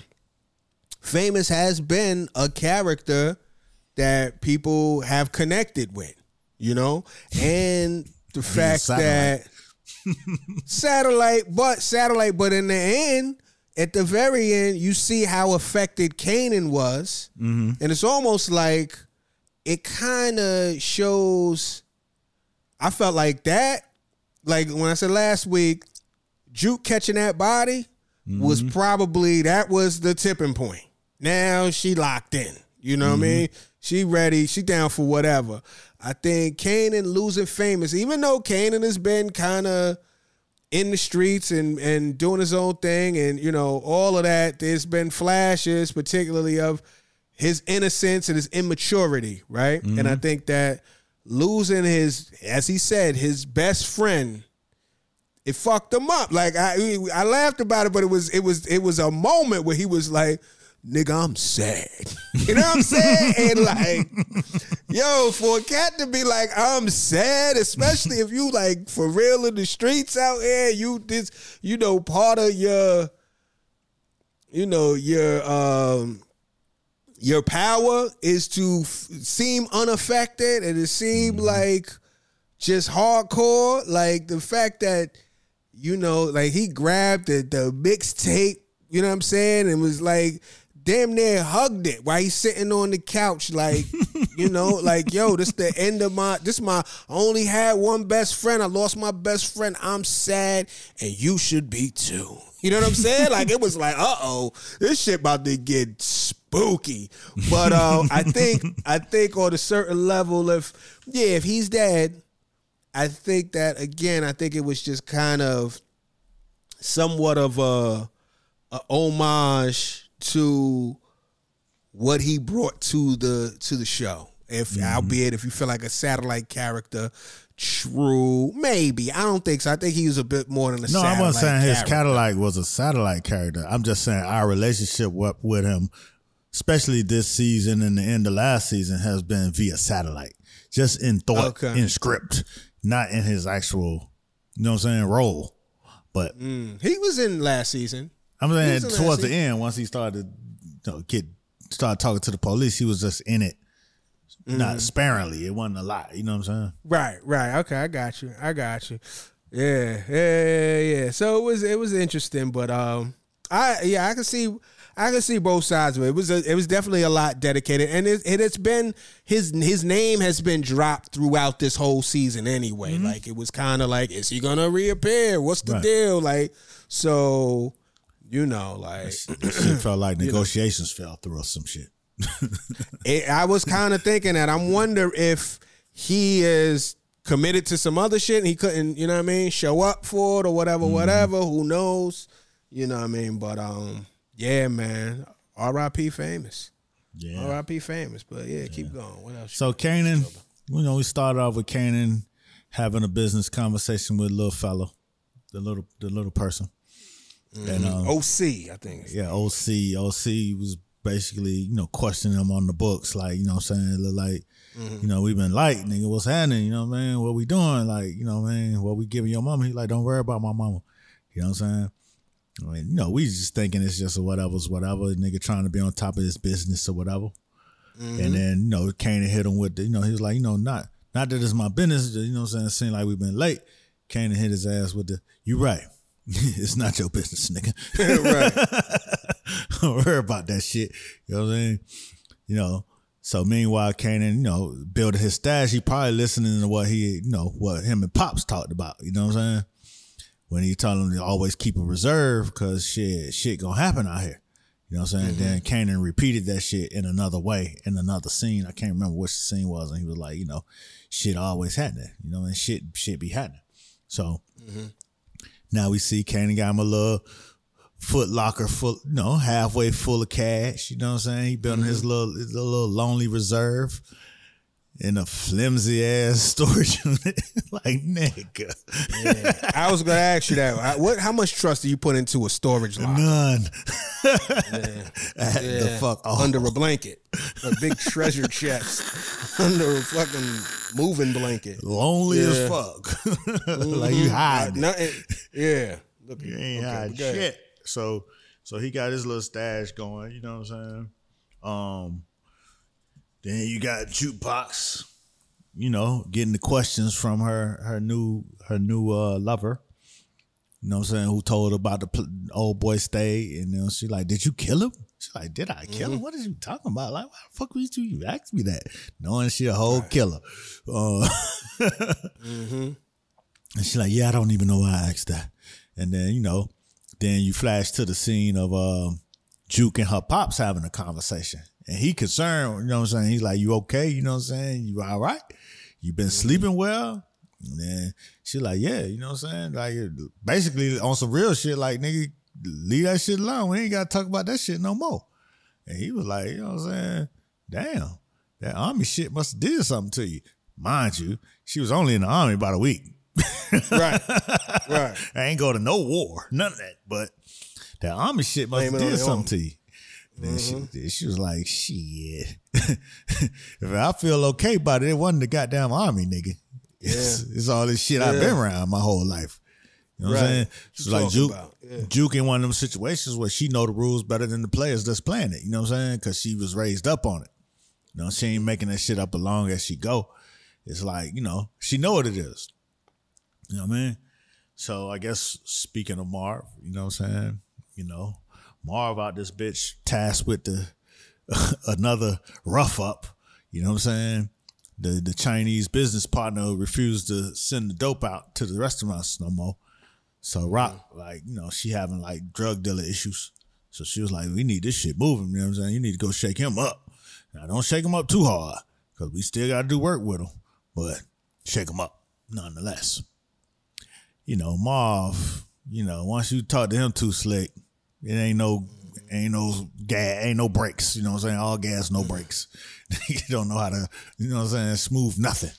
Famous has been a character that people have connected with, you know? And the fact that satellite, but satellite, but in the end, at the very end, you see how affected Kanan was. Mm-hmm. And it's almost like it kind of shows, I felt like that, like when I said last week, Juke catching that body mm-hmm. was probably, that was the tipping point. Now she locked in, you know mm-hmm. what I mean? She ready, she down for whatever. I think Kanan losing Famous, even though Kanan has been kind of in the streets and, and doing his own thing and, you know, all of that, there's been flashes, particularly of his innocence and his immaturity, right? Mm-hmm. And I think that losing his, as he said, his best friend, it fucked him up. Like I, I laughed about it, but it was, it was, it was a moment where he was like, "Nigga, I'm sad." You know what I'm saying? And like, yo, for a cat to be like, "I'm sad," especially if you like for real in the streets out here, you this, you know, part of your, you know, your um. your power is to f- seem unaffected and to seem mm-hmm. like just hardcore. Like the fact that, you know, like he grabbed the, the mixtape, you know what I'm saying? And was like damn near hugged it while he's sitting on the couch. Like, you know, like, yo, this the end of my, this my, I only had one best friend. I lost my best friend. I'm sad and you should be too. You know what I'm saying? Like it was like, uh-oh, this shit about to get spooky. But uh, I think I think on a certain level, if yeah, if he's dead, I think that again, I think it was just kind of somewhat of a, a homage to what he brought to the to the show. If mm-hmm. albeit if you feel like a satellite character. True, maybe. I don't think so. I think he was a bit more than a no, satellite I wasn't saying his character. Cadillac was a satellite character. I'm just saying our relationship with, with him, especially this season and the end of last season, has been via satellite. Just in thought, okay. in script, not in his actual, you know what I'm saying, role. But mm. he was in last season. I'm saying towards the season. end, once he started you know, get started talking to the police, he was just in it. Not mm. sparingly. It wasn't a lot. You know what I'm saying? Right, right. Okay, I got you. I got you. Yeah, yeah, yeah. So it was it was interesting, but um I yeah, I can see I can see both sides of it. It was a, it was definitely a lot dedicated. And it, it it's been his his name has been dropped throughout this whole season anyway. Mm-hmm. Like it was kind of like, is he gonna reappear? What's the right. deal? Like so, you know, like it shit felt like negotiations know. fell through or some shit. it, I was kind of thinking that. I'm wondering if he is committed to some other shit and he couldn't, you know what I mean, show up for it or whatever, mm. whatever. Who knows? You know what I mean? But um, yeah, man. R I P Famous. Yeah. R I P Famous. But yeah, yeah, keep going. What else? So Kanan, you know, we started off with Kanan having a business conversation with a little fellow, the little the little person. Mm-hmm. And um, O C, I think. Yeah, O C. O C was basically, you know, questioning him on the books, like, you know what I'm saying, look like, mm-hmm. you know, we've been light, nigga, what's happening, you know what I mean, what we doing, like, you know what I mean, what we giving your mama, he like, don't worry about my mama, you know what I'm saying, I mean, you know, we just thinking it's just a whatever's whatever, nigga trying to be on top of his business or whatever, mm-hmm. and then, you know, Kanan hit him with the, you know, he was like, you know, not, not that it's my business, you know what I'm saying, it seemed like we've been late, Kanan hit his ass with the, you right, it's not your business, nigga. Right. Don't worry about that shit. You know what I'm saying? You know, So meanwhile, Kanan, you know, building his stash, he probably listening to what he, you know, what him and Pops talked about. You know what I'm saying? When he told him to always keep a reserve because shit, shit gonna happen out here. You know what I'm saying? Mm-hmm. Then Kanan repeated that shit in another way, in another scene. I can't remember which scene was, and he was like, you know, shit always happening. You know, and shit, shit be happening. So mm-hmm. now we see Kanan got him a little Foot Locker, full, you know, halfway full of cash. You know what I'm saying? He building mm-hmm. his little, his little lonely reserve in a flimsy ass storage unit. Like, nigga. Yeah. I was gonna ask you that. What? How much trust do you put into a storage locker? None. Yeah. Yeah. The fuck off. Under a blanket, a big treasure chest under a fucking moving blanket. Lonely yeah. as fuck. Mm-hmm. Like you hide. Nothing. Yeah. Look, you ain't okay, hiding shit. So, so he got his little stash going. You know what I'm saying? Um. Then you got Jukebox, you know, getting the questions from her her new her new uh, lover. You know what I'm saying? Who told her about the pl- old boy stay. And you know, she like, did you kill him? She's like, did I kill mm-hmm. him? What is you talking about? Like, why the fuck would you, you ask me that? Knowing she a whole right. killer. Uh, mm-hmm. And she's like, yeah, I don't even know why I asked that. And then, you know, then you flash to the scene of um, Juke and her pops having a conversation. And he concerned, you know what I'm saying? He's like, you okay? You know what I'm saying? You all right? You been sleeping well? And then she like, yeah, you know what I'm saying? Like, basically on some real shit, like, nigga, leave that shit alone. We ain't got to talk about that shit no more. And he was like, you know what I'm saying? Damn, that army shit must have did something to you. Mind you, she was only in the army about a week. Right, right. I ain't go to no war, none of that. But that army shit must have did something to you. Then mm-hmm. she, she was like, shit. If I feel okay about it, it wasn't the goddamn army, nigga. It's, yeah. it's all this shit yeah. I've been around my whole life. You know what right. I'm saying? It's like Juke, yeah. Juke in one of them situations where she know the rules better than the players that's playing it. You know what I'm saying? Because she was raised up on it. You know, she ain't making that shit up along as she go. It's like, you know, she know what it is. You know what I mean? So I guess speaking of Marv, you know what I'm saying? You know, Marv out this bitch tasked with the another rough up. You know what I'm saying? The the Chinese business partner refused to send the dope out to the restaurants no more. So Rock, like, you know, she having like drug dealer issues. So she was like, we need this shit moving. You know what I'm saying? You need to go shake him up. Now don't shake him up too hard because we still got to do work with him. But shake him up nonetheless. You know, Marv, you know, once you talk to him too slick, it ain't no, ain't no gas, ain't no brakes. You know what I'm saying? All gas, no brakes. You don't know how to, you know what I'm saying, smooth nothing.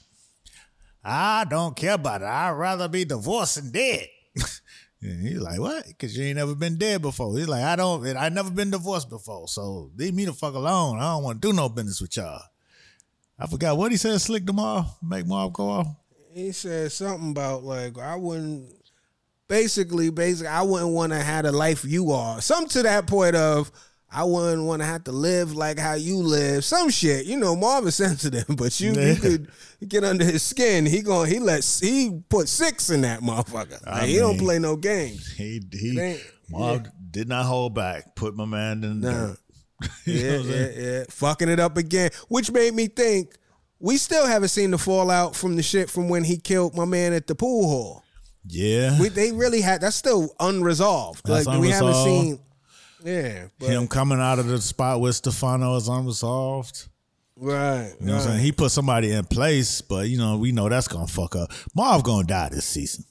I don't care about it. I'd rather be divorced than dead. And he's like, what? Because you ain't never been dead before. He's like, I don't, I never been divorced before. So leave me the fuck alone. I don't want to do no business with y'all. I forgot what he said, slick them off, make Marv go off. He said something about like, I wouldn't, basically, basically, I wouldn't want to have the life you are. Something to that point of, I wouldn't want to have to live like how you live. Some shit, you know. Marv is sensitive, but you, yeah. you could get under his skin. He going he lets he put six in that motherfucker. Like, he mean, don't play no games. He he Marv yeah. did not hold back. Put my man in there. Nah. yeah, yeah, yeah. Fucking it up again, which made me think we still haven't seen the fallout from the shit from when he killed my man at the pool hall. Yeah, we, they really had that's still unresolved. That's like unresolved. We haven't seen. Yeah, but, him coming out of the spot with Stefano is unresolved. Right. You know right. what I'm saying? He put somebody in place, but you know, we know that's gonna fuck up. Marv gonna die this season.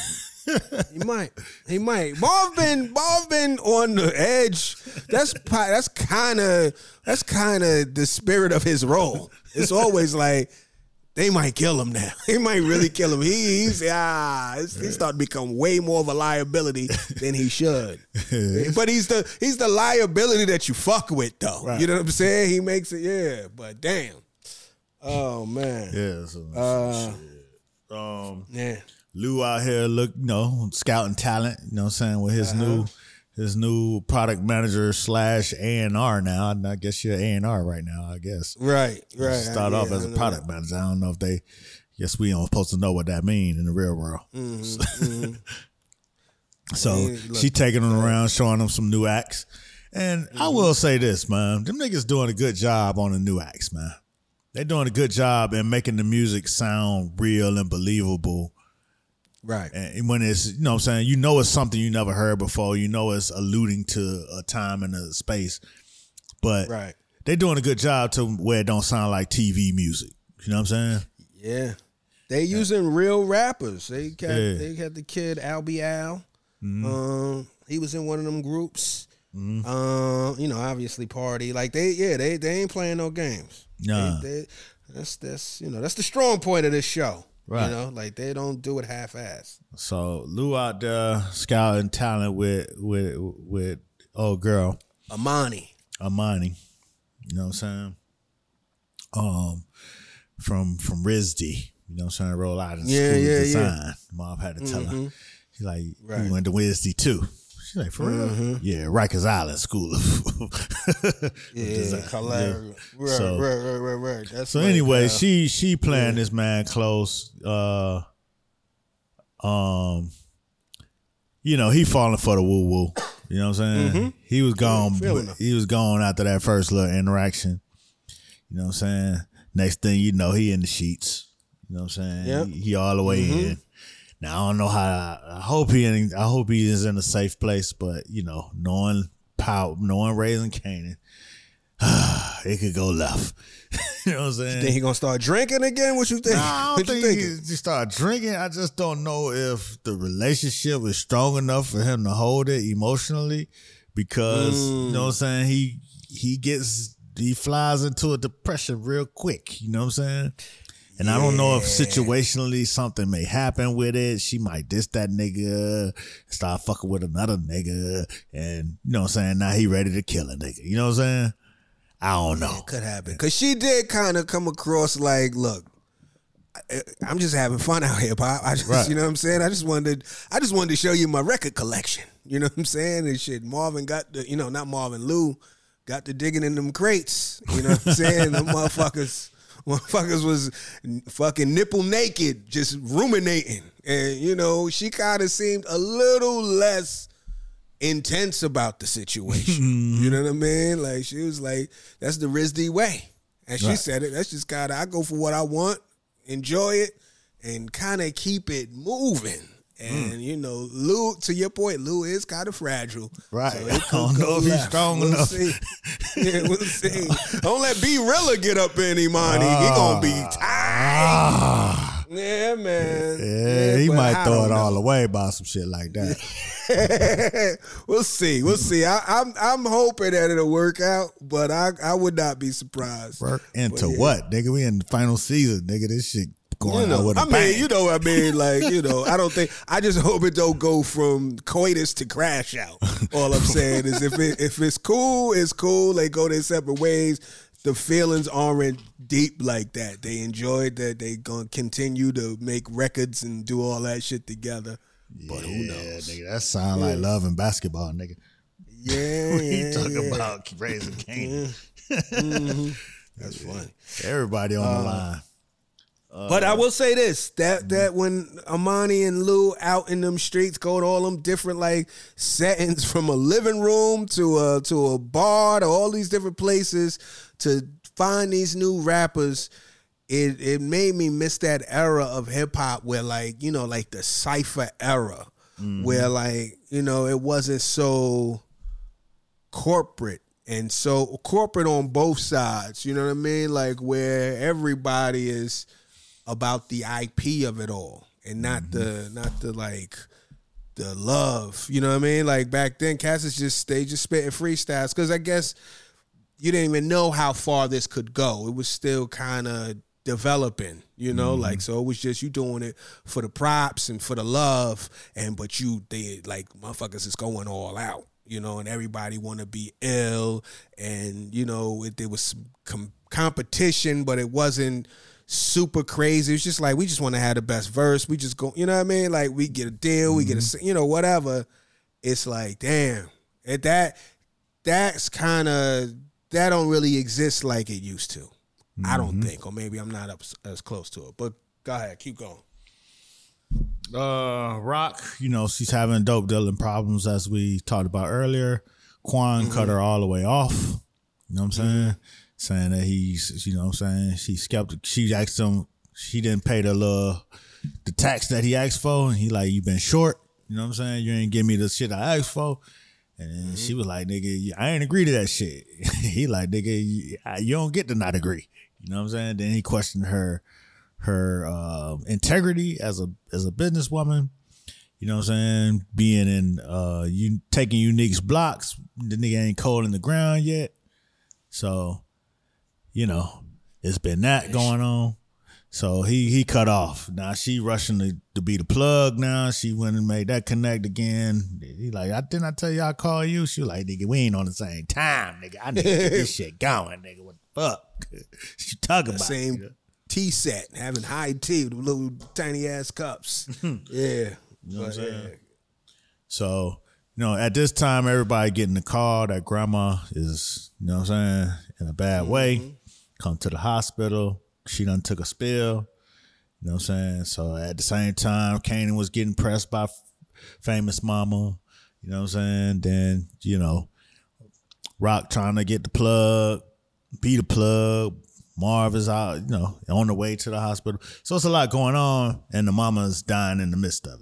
He might. He might. Marv been Marv been on the edge. That's that's kind of that's kind of the spirit of his role. It's always like they might kill him now. They might really kill him. He, he's ah, he's starting to become way more of a liability than he should. But he's the he's the liability that you fuck with, though. Right. You know what I'm saying? He makes it, yeah. But damn, oh man, yeah. So, uh, shit. Um, yeah. Lou out here, look, you know, scouting talent. You know what I'm saying, with his uh-huh. new his new product manager slash A and R now. I guess you're A and R right now, I guess. Right, right. Start yeah, off as a product that. manager. I don't know if they, guess we don't supposed to know what that means in the real world. Mm-hmm, mm-hmm. So yeah, she taking him around, showing him some new acts. And mm-hmm. I will say this, man. Them niggas doing a good job on the new acts, man. They doing a good job in making the music sound real and believable. Right. And when it's, you know what I'm saying, you know it's something you never heard before. You know it's alluding to a time and a space. But right. they doing a good job to where it don't sound like T V music. You know what I'm saying? Yeah. They using yeah. real rappers. They got yeah. they had the kid Albie Al. Mm-hmm. Um, he was in one of them groups. Mm-hmm. Um, you know, obviously Party. Like they yeah, they they ain't playing no games. Nah. They, they, that's that's you know, that's the strong point of this show. Right. You know, like they don't do it half ass. So Lou out there scouting talent with with with old girl. Amani. Amani. You know what I'm saying? Um from from R I S D. You know what I'm saying? Roll out in yeah, school yeah, design. yeah. Mom had to tell mm-hmm. her. She's like, right. you went to R I S D too. She's like, for mm-hmm. real? Yeah, Rikers Island School of Yeah, hilarious. Yeah. Right, so, right, right, right, right. That's so like, anyway, uh, she she playing yeah. this man close. Uh, um, you know, he falling for the woo woo. You know what I'm saying? Mm-hmm. He was gone. Yeah, he was gone after that first little interaction. You know what I'm saying? Next thing you know, he in the sheets. You know what I'm saying? Yep. He, he all the way mm-hmm. in. Now I don't know how. I, I hope he. In, I hope he is in a safe place. But you know, knowing power, knowing Raising Kanan, it could go left. You know what I'm saying? You think he gonna start drinking again? What you think? Nah, I don't what think you he, he start drinking. I just don't know if the relationship is strong enough for him to hold it emotionally. Because mm. you know what I'm saying, he he gets he flies into a depression real quick. You know what I'm saying? And yeah. I don't know if situationally something may happen with it. She might diss that nigga, start fucking with another nigga, and you know what I'm saying? Now he ready to kill a nigga. You know what I'm saying? I don't know. Yeah, it could happen. Because she did kind of come across like, look, I, I'm just having fun out here, Pop. I just, right. you know what I'm saying? I just wanted, I just wanted to show you my record collection. You know what I'm saying? And shit, Marvin got the, you know, not Marvin, Lou got to digging in them crates. You know what I'm saying? Them motherfuckers. Motherfuckers was fucking nipple naked, just ruminating. And, you know, she kind of seemed a little less intense about the situation. You know what I mean? Like, she was like, that's the R I S D way. And she right. said it. That's just kind of, I go for what I want, enjoy it, and kind of keep it moving. And, mm. you know, Lou, to your point, Lou is kind of fragile. Right. So I don't know if he's strong we'll enough. See. Yeah, we'll see. Don't let B Rilla get up in Imani. Uh, he going to be tight. Uh, yeah, man. Yeah, yeah he might throw it know. all away about some shit like that. We'll see. We'll see. I, I'm I'm hoping that it'll work out, but I, I would not be surprised. Work into but, yeah. what, nigga? We in the final season, nigga. This shit going you know, out with a I bang. mean, you know what I mean? Like, you know, I don't think, I just hope it don't go from coitus to crash out. All I'm saying is if it if it's cool, it's cool. They go their separate ways. The feelings aren't deep like that. They enjoyed that. They gonna continue to make records and do all that shit together. Yeah, but who knows? Nigga, that sound yeah. like love and basketball, nigga. Yeah, we yeah, talk yeah. about Raising Kanan. Yeah. Mm-hmm. That's funny. Everybody on uh, the line. Uh, but I will say this, that that when Amani and Lou out in them streets, go to all them different like settings, from a living room to a to a bar to all these different places to find these new rappers, it it made me miss that era of hip hop where, like, you know, like the cypher era, mm-hmm. where, like, you know, it wasn't so corporate. And so corporate on both sides, you know what I mean? Like, where everybody is about the I P of it all and not mm-hmm. the not the like the love, you know what I mean? Like, back then, cats is just they just spitting freestyles because I guess you didn't even know how far this could go. It was still kind of developing, you know, mm-hmm. like, so it was just you doing it for the props and for the love, and but you they like motherfuckers is going all out, you know, and everybody want to be ill, and you know it, there was com- competition, but it wasn't super crazy. It's just like, we just want to have the best verse. We just go, you know what I mean? Like, we get a deal, we get a, you know, whatever. It's like, damn, it, that that's kind of, that don't really exist like it used to. Mm-hmm. I don't think, or maybe I'm not up as close to it. But go ahead, keep going. Uh, Rock, you know, she's having dope dealing problems, as we talked about earlier. Quan Mm-hmm. cut her all the way off. You know what I'm saying? Mm-hmm. Saying that he's, you know what I'm saying? She skeptic. She asked him, she didn't pay the little, the tax that he asked for. And he like, you been short. You know what I'm saying? You ain't give me the shit I asked for. And then mm-hmm. she was like, nigga, I ain't agree to that shit. He like, nigga, you, you don't get to not agree. You know what I'm saying? Then he questioned her, her uh, integrity as a as a businesswoman. You know what I'm saying? Being in, uh, you taking Unique's blocks. The nigga ain't cold in the ground yet. So, you know, it's been that going on. So he he cut off. Now she rushing to, to be the plug now. She went and made that connect again. He like, I didn't I tell you I call you? She was like, nigga, we ain't on the same time, nigga. I need to get this shit going, nigga. What the fuck? She talking about same nigga. Tea set, having high tea with little tiny ass cups. Yeah. You know what I'm saying? Yeah. So, you know, at this time, everybody getting the call that grandma is, you know what I'm saying, in a bad mm-hmm. way. Come to the hospital. She done took a spill. You know what I'm saying? So at the same time, Kanan was getting pressed by f- famous mama. You know what I'm saying? Then, you know, Rock trying to get the plug, be the plug. Marv is out, you know, on the way to the hospital. So it's a lot going on, and the mama's dying in the midst of it.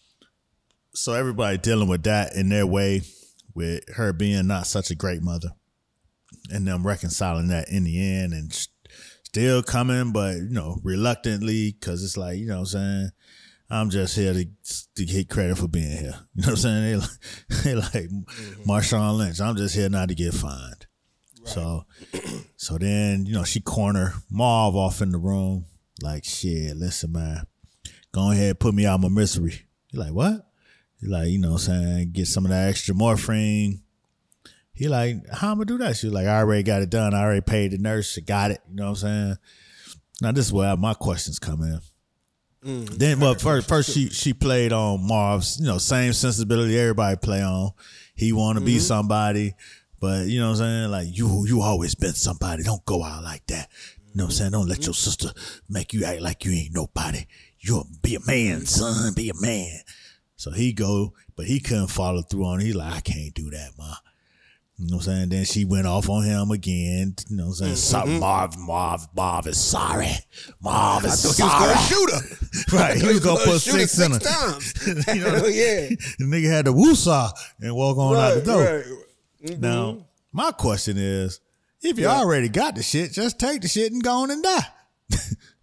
So everybody dealing with that in their way, with her being not such a great mother, and them reconciling that in the end, and st- still coming, but, you know, reluctantly, because it's like, you know what I'm saying, I'm just here to, to get credit for being here. You know what I'm saying? They like, they like mm-hmm. Marshawn Lynch. I'm just here not to get fined. Right. So, so then, you know, she corner Marv off in the room. Like, shit, listen, man, go ahead, put me out my misery. You're like, what? You're like, you know what I'm saying, get some of that extra morphine. He like, how am I do that? She was like, I already got it done. I already paid the nurse. She got it. You know what I'm saying? Now, this is where my questions come in. Mm, then, well, first, first she she played on Marv's, you know, same sensibility everybody play on. He want to mm-hmm. be somebody, but, you know what I'm saying? Like, you you always been somebody. Don't go out like that. You know what I'm saying? Don't let your sister make you act like you ain't nobody. You'll be a man, son. Be a man. So he go, but he couldn't follow through on it. He like, I can't do that, ma. You know what I'm saying? Then she went off on him again. You know what I'm saying? Mm-hmm. Marv, Marv, Marv is sorry. Marv is I thought sorry. He was going to shoot her. Right. He was going to put six, six in her. Times. You know, yeah. The nigga had the woosah and walk on right, out the door. Right. Mm-hmm. Now, my question is, if you yeah. already got the shit, just take the shit and go on and die.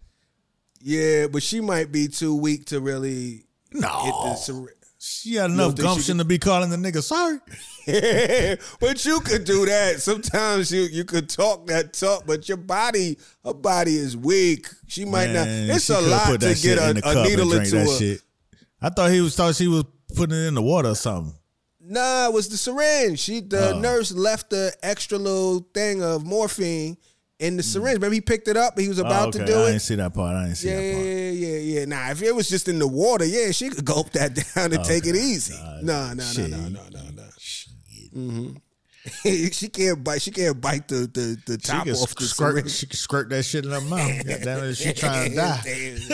Yeah, but she might be too weak to really no. hit the sur- She had enough gumption to be calling the nigga sorry. Yeah, but you could do that. Sometimes you you could talk that talk, but your body, her body is weak. She might Man, not. It's a lot to get a, a needle into her. Shit. I thought he was thought she was putting it in the water or something. Nah, it was the syringe. She the oh. nurse left the extra little thing of morphine in the syringe. Remember, he picked it up. He was about oh, okay. to do I it. I didn't see that part. I didn't see yeah, that part. Yeah, yeah, yeah. Nah, if it was just in the water, yeah, she could gulp that down and okay. take it easy. Uh, no, no, no, no, no, no, no. Mm-hmm. She can't bite. She can't bite the the, the top off the squirt, syringe. She can squirt that shit in her mouth. Goddamn it, she trying to die.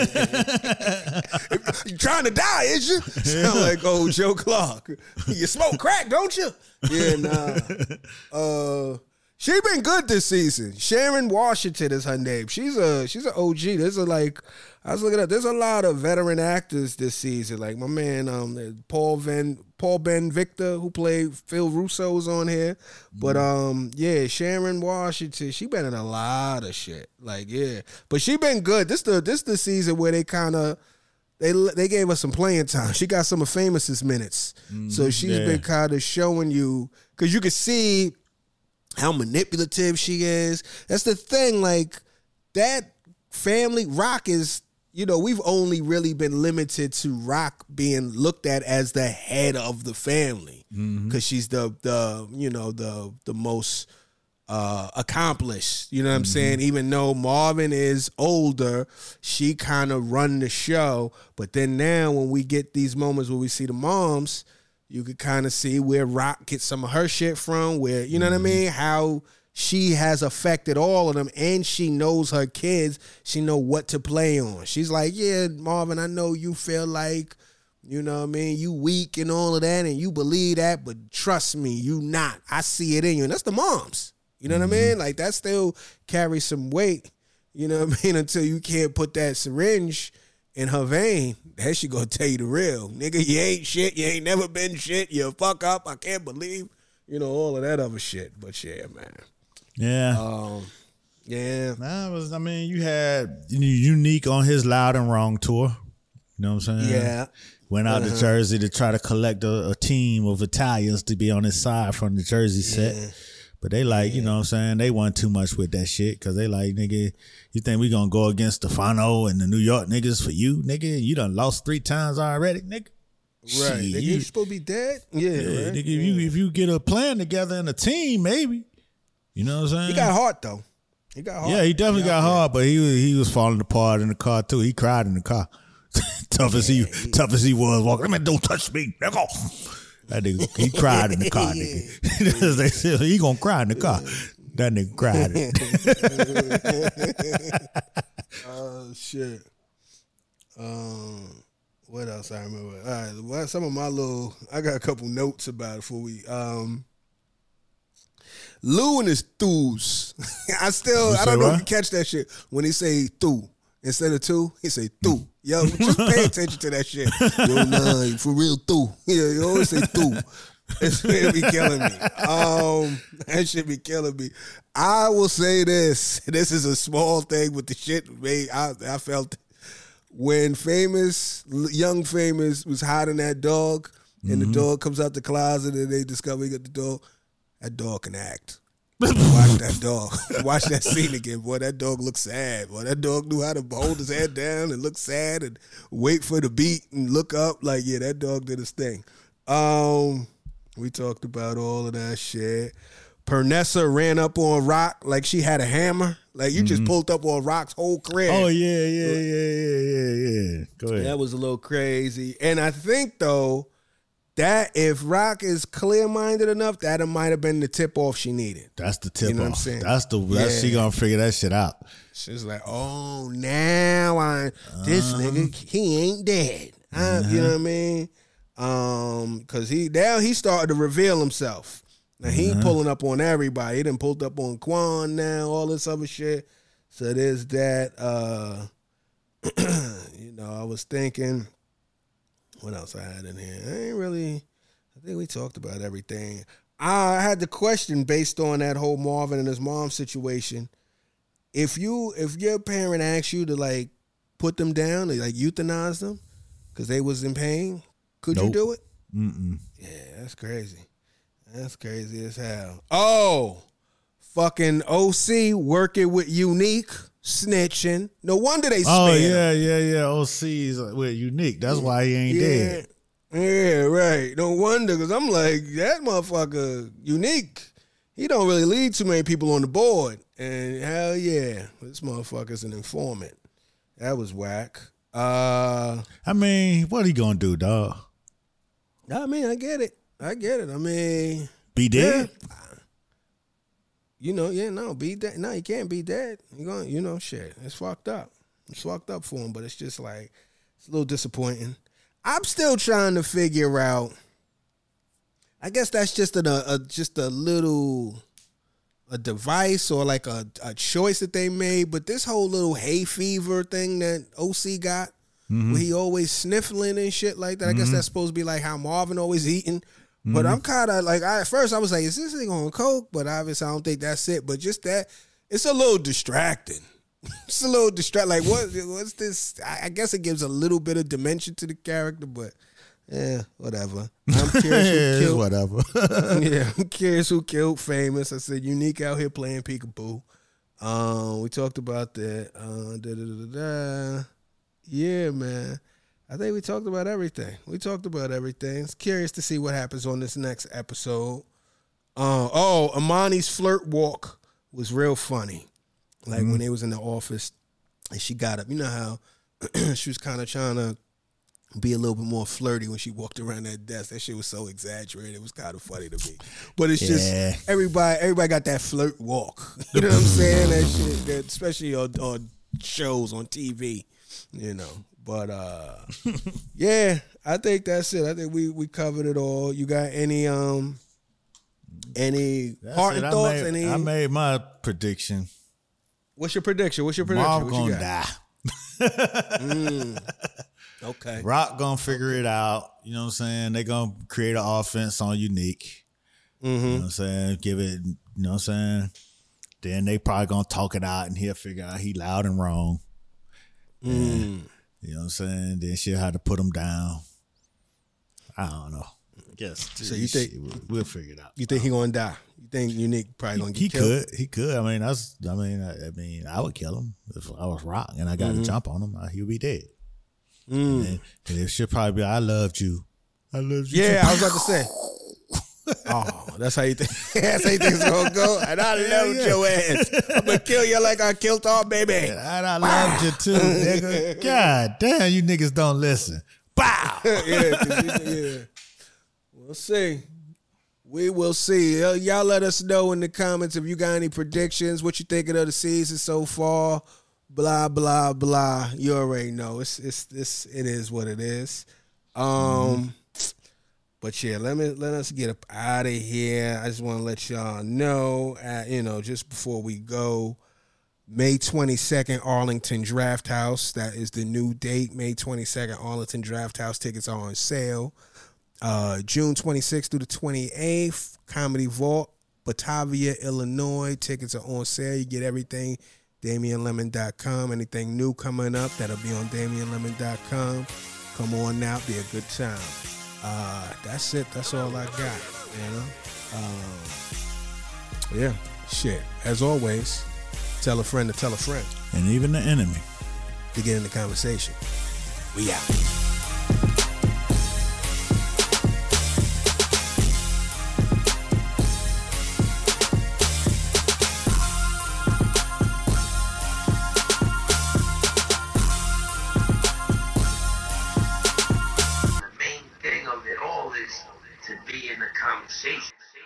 You trying to die, is you? Sound like old Joe Clark. You smoke crack, don't you? Yeah, nah. Uh, she been good this season. Sharon Washington is her name. She's a she's an O G. There's a like I was looking up. There's a lot of veteran actors this season. Like my man, um, Paul Van Paul Ben Victor, who played Phil Russo's on here. But um, yeah, Sharon Washington. She been in a lot of shit. Like yeah, but she been good. This the this the season where they kind of. They they gave us some playing time. She got some of Famous's minutes. Mm, so she's yeah. been kind of showing you, because you can see how manipulative she is. That's the thing, like, that family, Rock is, you know, we've only really been limited to Rock being looked at as the head of the family. Because mm-hmm. she's the, the, you know, the the most... Uh, accomplished, you know what I'm mm-hmm. saying? Even though Marvin is older, she kind of run the show. But then now when we get these moments where we see the moms, you could kind of see where Rock gets some of her shit from, where, you know mm-hmm. what I mean? How she has affected all of them, and she knows her kids. She know what to play on. She's like, yeah, Marvin, I know you feel like You know what I mean? You weak and all of that, and you believe that, but trust me, you not. I see it in you. And that's the moms. You know mm-hmm. what I mean? Like, that still carries some weight, you know what I mean, until you can't put that syringe in her vein. That shit gonna tell you the real. Nigga, you ain't shit. You ain't never been shit. You fuck up. I can't believe, you know, all of that other shit. But yeah, man. Yeah. Um, yeah. That was, I mean, you had Unique on his Loud and Wrong tour. You know what I'm saying? Yeah. Went out uh-huh. to Jersey to try to collect a, a team of Italians to be on his side from the Jersey set. Yeah. But they like, yeah. you know what I'm saying, they wasn't too much with that shit because they like, nigga, you think we gonna go against Stefano and the New York niggas for you, nigga? You done lost three times already, nigga. Right. Shit, nigga, you, you supposed to be dead? Yeah. yeah right? Nigga, yeah. if you if you get a plan together and a team, maybe. You know what I'm saying? He got heart, though. He got heart. Yeah, he definitely he got heart, but he was, he was falling apart in the car, too. He cried in the car. tough, yeah, as he, he, tough as he was walking. I mean, don't touch me, nigga. That nigga, he cried in the car, nigga. They said, he gonna cry in the car. That nigga cried. Oh, shit. Um, what else I remember? All right, well, some of my little, I got a couple notes about it before we, um, Lou and his thoos. I still, I don't know what? if you catch that shit. When he say thoo, instead of two, he say thoo. Yo, just pay attention to that shit. Yo, nah, for real, thoo. Yeah, you always say thoo. It should be killing me. Um, that should be killing me. I will say this. This is a small thing, but the shit made, I, I felt when Famous, young Famous was hiding that dog, and mm-hmm. the dog comes out the closet and they discover he got the dog, that dog can act. Watch that dog. Watch that scene again, boy. That dog looks sad. Boy, that dog knew how to hold his head down and look sad and wait for the beat and look up. Like, yeah, that dog did his thing. Um, we talked about all of that shit. Pernessa ran up on Rock like she had a hammer. Like, you mm-hmm. just pulled up on Rock's whole crib. Oh, yeah, yeah, yeah, yeah, yeah, yeah. Go ahead. That was a little crazy. And I think, though, that if Rock is clear-minded enough, that might have been the tip-off she needed. That's the tip-off. You know what I'm saying? That's the yeah. that's, she gonna figure that shit out. She's like, oh, now I uh-huh. this nigga, he ain't dead. Uh-huh. You know what I mean? Um, because he now he started to reveal himself. Now he uh-huh. pulling up on everybody. He done pulled up on Quan now, all this other shit. So there's that. Uh, you know, I was thinking. What else I had in here? I ain't really, I think we talked about everything. I had the question based on that whole Marvin and his mom situation. If you, if your parent asks you to like put them down, like euthanize them because they was in pain, could nope. you do it? Mm-mm. Yeah, that's crazy. That's crazy as hell. Oh, fucking O C working with Unique. Snitching. No wonder they Oh, spared yeah, him. yeah, yeah. O C's with Unique. That's why he ain't yeah. dead. Yeah, right. No wonder, because I'm like, that motherfucker, Unique, he don't really lead too many people on the board. And hell yeah, this motherfucker's an informant. That was whack. Uh, I mean, what he gonna do, dog? I mean, I get it. I get it. I mean. Be dead? Yeah. You know, yeah, no, be dead. No, he can't be dead. You going, you know, shit. It's fucked up. It's fucked up for him, but it's just like it's a little disappointing. I'm still trying to figure out. I guess that's just a, a just a little a device or like a, a choice that they made. But this whole little hay fever thing that O C got, mm-hmm. where he always sniffling and shit like that. I mm-hmm. guess that's supposed to be like how Marvin always eating. But mm-hmm. I'm kind of like, I, at first I was like, is this thing on coke? But obviously I don't think that's it. But just that, it's a little distracting. It's a little distract. Like, what? What's this? I, I guess it gives a little bit of dimension to the character, but yeah, whatever. I'm curious who killed. Whatever. Yeah, I'm curious who killed Famous. I said, Unique out here playing peekaboo. Um, we talked about that. Uh, da, da, da, da, da. Yeah, man. I think we talked about everything. We talked about everything. It's curious to see what happens on this next episode. Uh, oh, Amani's flirt walk was real funny. Like mm-hmm. when they was in the office and she got up. You know how she was kind of trying to be a little bit more flirty when she walked around that desk. That shit was so exaggerated. It was kind of funny to me. But it's yeah. just everybody everybody got that flirt walk. You know what I'm saying? That shit, that, especially on, on shows on T V. You know, But uh, yeah, I think that's it. I think we we covered it all. You got any um any That's parting it. thoughts? I made, any? I made my prediction. What's your prediction? What's your prediction? Marv what you gonna got? die. Mm. Okay. Rock gonna figure it out. You know what I'm saying? They gonna create an offense on Unique. Mm-hmm. You know what I'm saying? Give it, you know what I'm saying? Then they probably gonna talk it out and he'll figure out he loud and wrong. Mm. And, you know what I'm saying? Then she'll have to put him down. I don't know. I guess. So you think- we'll, we'll figure it out. You think he gonna die? You think Unique probably gonna get He killed? could. He could. I mean, that's. I mean, I, I mean, I would kill him if I was Rock and I got Mm-hmm. to jump on him. He would be dead. Mm. And, and it should probably be, I loved you. I loved you. Yeah, too. I was about to say. Oh, that's how you think. That's how you think it's gonna go. And I Hell loved yeah. your ass. I'm gonna kill you like I killed our baby. And I loved you too, nigga. God damn, you niggas don't listen. Bow. yeah, 'cause you- yeah. We'll see. We will see. Uh, Y'all let us know in the comments if you got any predictions, what you thinking of the season so far. Blah blah blah. You already know. It's it's this. It is what it is. Um, mm-hmm. But yeah, let me let us get up out of here. I just want to let y'all know. Uh, you know, just before we go, May twenty-second, Arlington Draft House. That is the new date. May twenty-second, Arlington Draft House. Tickets are on sale. Uh, June twenty-sixth through the twenty-eighth, Comedy Vault, Batavia, Illinois. Tickets are on sale. You get everything, Damian Lemon dot com. Anything new coming up, that'll be on Damian Lemon dot com. Come on now, be a good time. Uh, that's it. That's all I got, you know? Um, yeah, shit. As always, tell a friend to tell a friend And even the enemy. to get in the conversation. We out. The main thing of it all is to be in the conversation.